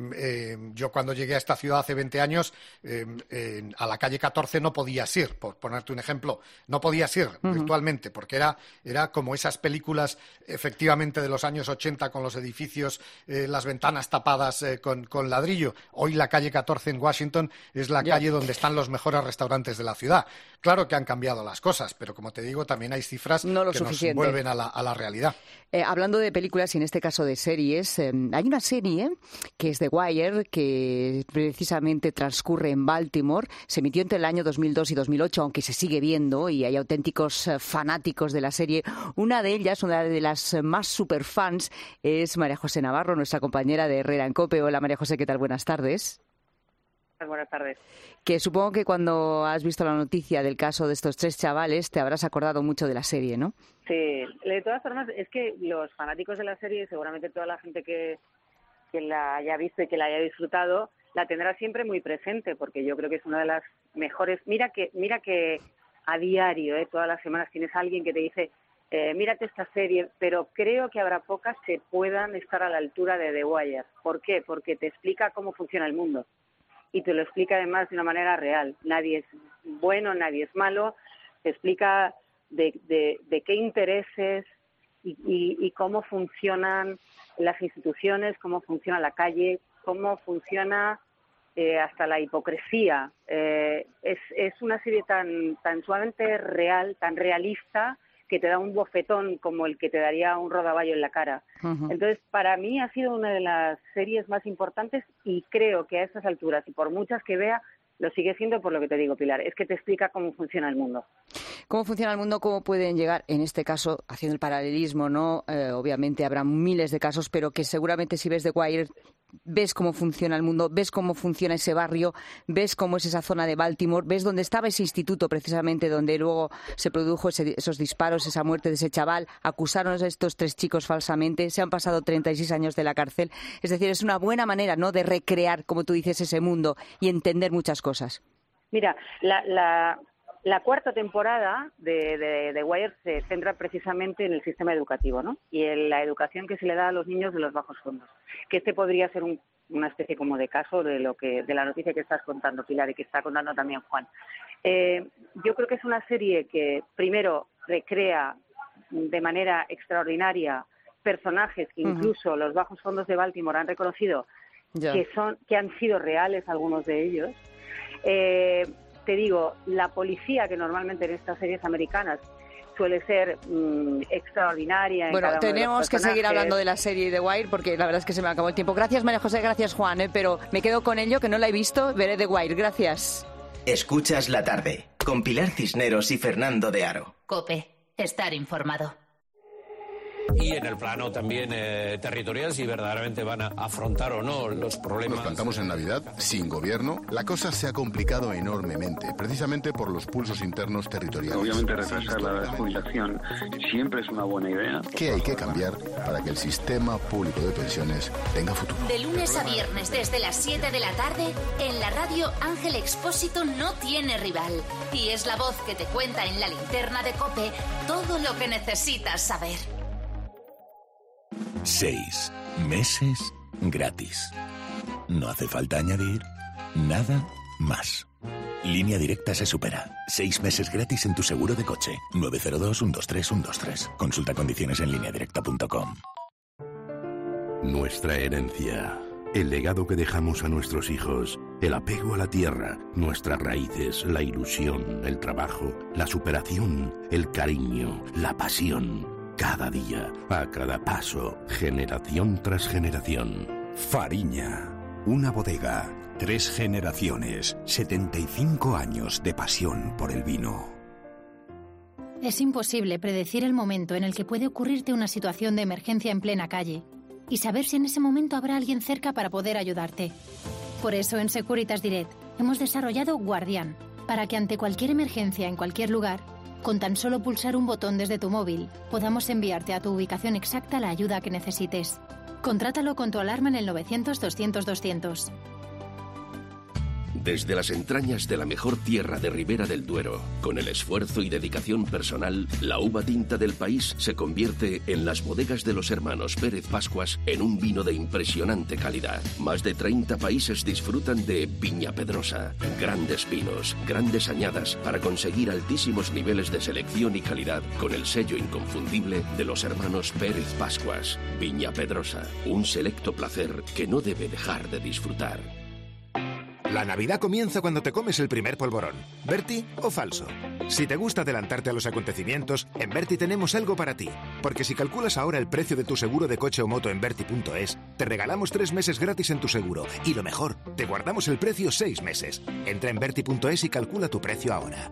Speaker 12: Eh, yo cuando llegué a esta ciudad hace veinte años, eh, eh, a la calle catorce no podías ir, por ponerte un ejemplo, no podías ir
Speaker 13: Uh-huh.
Speaker 12: virtualmente, porque era, era como esas películas efectivamente de los años ochenta, con los edificios, eh, las ventanas tapadas eh, con, con ladrillo. Hoy la calle catorce en Washington es la
Speaker 4: Ya.
Speaker 12: calle donde están los mejores restaurantes de la ciudad. Claro que han cambiado las cosas, pero como te digo, también hay cifras
Speaker 4: No lo
Speaker 12: que
Speaker 4: suficiente.
Speaker 12: nos vuelven a la, a la realidad.
Speaker 4: Eh, hablando de películas y en este caso de series, eh, hay una serie que es The Wire, que precisamente transcurre en Baltimore. Se emitió entre el año dos mil dos y dos mil ocho, aunque se sigue viendo y hay auténticos eh, fanáticos de la serie. Una de ellas, una de las más superfans, es María José Navarro, nuestra compañera de Herrera en COPE. Hola María José, ¿qué tal? Buenas tardes.
Speaker 14: Buenas tardes.
Speaker 4: Que supongo que cuando has visto la noticia del caso de estos tres chavales te habrás acordado mucho de la serie, ¿no?
Speaker 14: Sí, de todas formas, es que los fanáticos de la serie, seguramente toda la gente que, que la haya visto y que la haya disfrutado, la tendrá siempre muy presente, porque yo creo que es una de las mejores. Mira que mira que a diario, ¿eh? Todas las semanas tienes a alguien que te dice, eh, mírate esta serie, pero creo que habrá pocas que puedan estar a la altura de The Wire. ¿Por qué? Porque te explica cómo funciona el mundo. Y te lo explica además de una manera real. Nadie es bueno, nadie es malo. Te explica de, de, de qué intereses y, y, y cómo funcionan las instituciones, cómo funciona la calle, cómo funciona eh, hasta la hipocresía. Eh, es, es una serie tan, tan sumamente real, tan realista, que te da un bofetón como el que te daría un rodaballo en la cara.
Speaker 4: Uh-huh.
Speaker 14: Entonces, para mí ha sido una de las series más importantes y creo que a estas alturas, y por muchas que vea, lo sigue siendo por lo que te digo, Pilar, es que te explica cómo funciona el mundo.
Speaker 4: ¿Cómo funciona el mundo? ¿Cómo pueden llegar? En este caso, haciendo el paralelismo, ¿no? Eh, obviamente habrá miles de casos, pero que seguramente si ves The Wire ves cómo funciona el mundo, ves cómo funciona ese barrio, ves cómo es esa zona de Baltimore, ves dónde estaba ese instituto precisamente donde luego se produjo ese, esos disparos, esa muerte de ese chaval, acusaron a estos tres chicos falsamente, se han pasado treinta y seis años de la cárcel. Es decir, es una buena manera, ¿no?, de recrear, como tú dices, ese mundo y entender muchas cosas.
Speaker 14: Mira, la, la, la cuarta temporada de, de, de Wire se centra precisamente en el sistema educativo, ¿no? Y en la educación que se le da a los niños de los bajos fondos. Que este podría ser un, una especie como de caso de lo que de la noticia que estás contando, Pilar, y que está contando también Juan. Eh, yo creo que es una serie que, primero, recrea de manera extraordinaria personajes que incluso uh-huh. los bajos fondos de Baltimore han reconocido yeah. que son que han sido reales algunos de ellos. Eh, te digo, la policía, que normalmente en estas series americanas suele ser mmm, extraordinaria. En
Speaker 4: bueno,
Speaker 14: cada uno
Speaker 4: tenemos que seguir hablando de la serie The Wire porque la verdad es que se me acabó el tiempo. Gracias, María José, gracias, Juan, ¿eh? Pero me quedo con ello, que no la he visto, veré The Wire. Gracias.
Speaker 13: Escuchas la tarde con Pilar Cisneros y Fernando de Aro.
Speaker 3: COPE, estar informado.
Speaker 16: Y en el plano también eh, territorial, si verdaderamente van a afrontar o no los problemas.
Speaker 22: Nos plantamos en Navidad, sin gobierno. La cosa se ha complicado enormemente, precisamente por los pulsos internos territoriales.
Speaker 23: Obviamente retrasar la jubilación siempre es una buena idea.
Speaker 22: ¿Qué hay que cambiar para que el sistema público de pensiones tenga futuro?
Speaker 3: De lunes a viernes desde las siete de la tarde, en la radio Ángel Expósito no tiene rival. Y es la voz que te cuenta en la linterna de COPE todo lo que necesitas saber.
Speaker 25: Seis meses gratis. No hace falta añadir nada más. Línea Directa se supera. Seis meses gratis en tu seguro de coche. nueve cero dos, uno dos tres, uno dos tres. Consulta condiciones en línea directa punto com.
Speaker 26: Nuestra herencia. El legado que dejamos a nuestros hijos. El apego a la tierra. Nuestras raíces. La ilusión. El trabajo. La superación. El cariño. La pasión. Cada día, a cada paso, generación tras generación.
Speaker 27: Fariña, una bodega, tres generaciones, setenta y cinco años de pasión por el vino.
Speaker 28: Es imposible predecir el momento en el que puede ocurrirte una situación de emergencia en plena calle y saber si en ese momento habrá alguien cerca para poder ayudarte. Por eso en Securitas Direct hemos desarrollado Guardián, para que ante cualquier emergencia en cualquier lugar, con tan solo pulsar un botón desde tu móvil, podamos enviarte a tu ubicación exacta la ayuda que necesites. Contrátalo con tu alarma en el novecientos, doscientos, doscientos.
Speaker 29: Desde las entrañas de la mejor tierra de Ribera del Duero, con el esfuerzo y dedicación personal, la uva tinta del país se convierte en las bodegas de los hermanos Pérez Pascuas en un vino de impresionante calidad. Más de treinta países disfrutan de Viña Pedrosa. Grandes vinos, grandes añadas para conseguir altísimos niveles de selección y calidad con el sello inconfundible de los hermanos Pérez Pascuas. Viña Pedrosa, un selecto placer que no debe dejar de disfrutar.
Speaker 30: La Navidad comienza cuando te comes el primer polvorón. ¿Berti o falso? Si te gusta adelantarte a los acontecimientos, en Berti tenemos algo para ti. Porque si calculas ahora el precio de tu seguro de coche o moto en Berti punto es, te regalamos tres meses gratis en tu seguro. Y lo mejor, te guardamos el precio seis meses. Entra en Berti punto es y calcula tu precio ahora.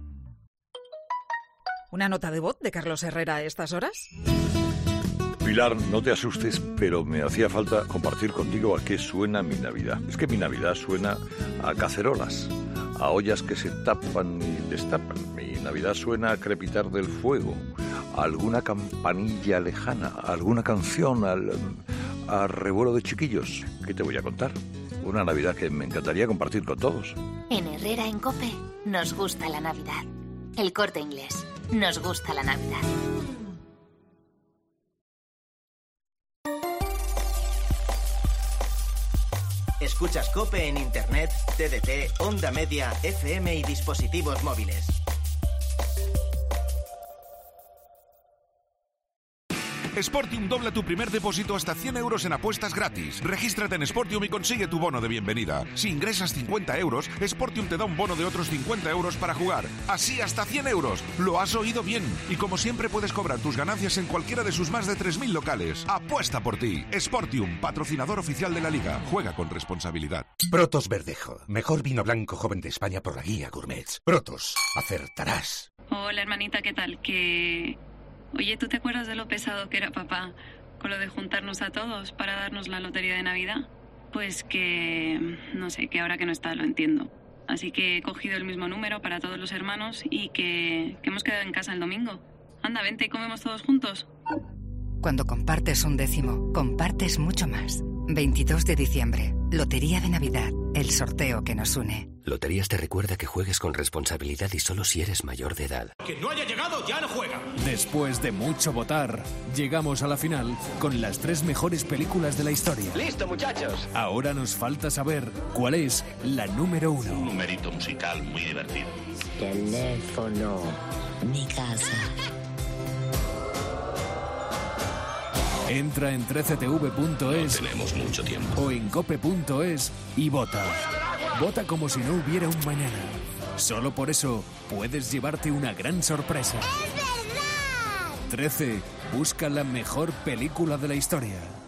Speaker 31: ¿Una nota de voz de Carlos Herrera a estas horas?
Speaker 9: Pilar, no te asustes, pero me hacía falta compartir contigo a qué suena mi Navidad. Es que mi Navidad suena a cacerolas, a ollas que se tapan y destapan. Mi Navidad suena a crepitar del fuego, a alguna campanilla lejana, a alguna canción, al, al revuelo de chiquillos. ¿Qué te voy a contar? Una Navidad que me encantaría compartir con todos.
Speaker 3: En Herrera en COPE nos gusta la Navidad. El Corte Inglés, nos gusta la Navidad.
Speaker 13: Escuchas COPE en Internet, T D T, Onda Media, F M y dispositivos móviles.
Speaker 32: Sportium dobla tu primer depósito hasta cien euros en apuestas gratis. Regístrate en Sportium y consigue tu bono de bienvenida. Si ingresas cincuenta euros, Sportium te da un bono de otros cincuenta euros para jugar. Así hasta cien euros. Lo has oído bien. Y como siempre puedes cobrar tus ganancias en cualquiera de sus más de tres mil locales. Apuesta por ti. Sportium, patrocinador oficial de la Liga. Juega con responsabilidad.
Speaker 33: Protos Verdejo. Mejor vino blanco joven de España por la guía Gourmets. Protos. Acertarás.
Speaker 34: Hola, hermanita, ¿qué tal? Que... Oye, ¿tú te acuerdas de lo pesado que era papá con lo de juntarnos a todos para darnos la lotería de Navidad? Pues que, no sé, que ahora que no está lo entiendo. Así que he cogido el mismo número para todos los hermanos y que, que hemos quedado en casa el domingo. Anda, vente y comemos todos juntos.
Speaker 1: Cuando compartes un décimo, compartes mucho más. veintidós de diciembre, Lotería de Navidad, el sorteo que nos une.
Speaker 5: Loterías te recuerda que juegues con responsabilidad y solo si eres mayor de edad.
Speaker 6: Quien no haya llegado ya no juega.
Speaker 7: Después de mucho votar, llegamos a la final con las tres mejores películas de la historia.
Speaker 6: ¡Listo, muchachos!
Speaker 7: Ahora nos falta saber cuál es la número uno.
Speaker 8: Un numerito musical muy divertido.
Speaker 10: Teléfono. Mi casa.
Speaker 7: Entra en trece t v punto es
Speaker 8: no tenemos mucho tiempo.
Speaker 7: O en cope punto es y vota. Vota como si no hubiera un mañana. Solo por eso puedes llevarte una gran sorpresa.
Speaker 10: ¡Es verdad!
Speaker 7: trece. Busca la mejor película de la historia.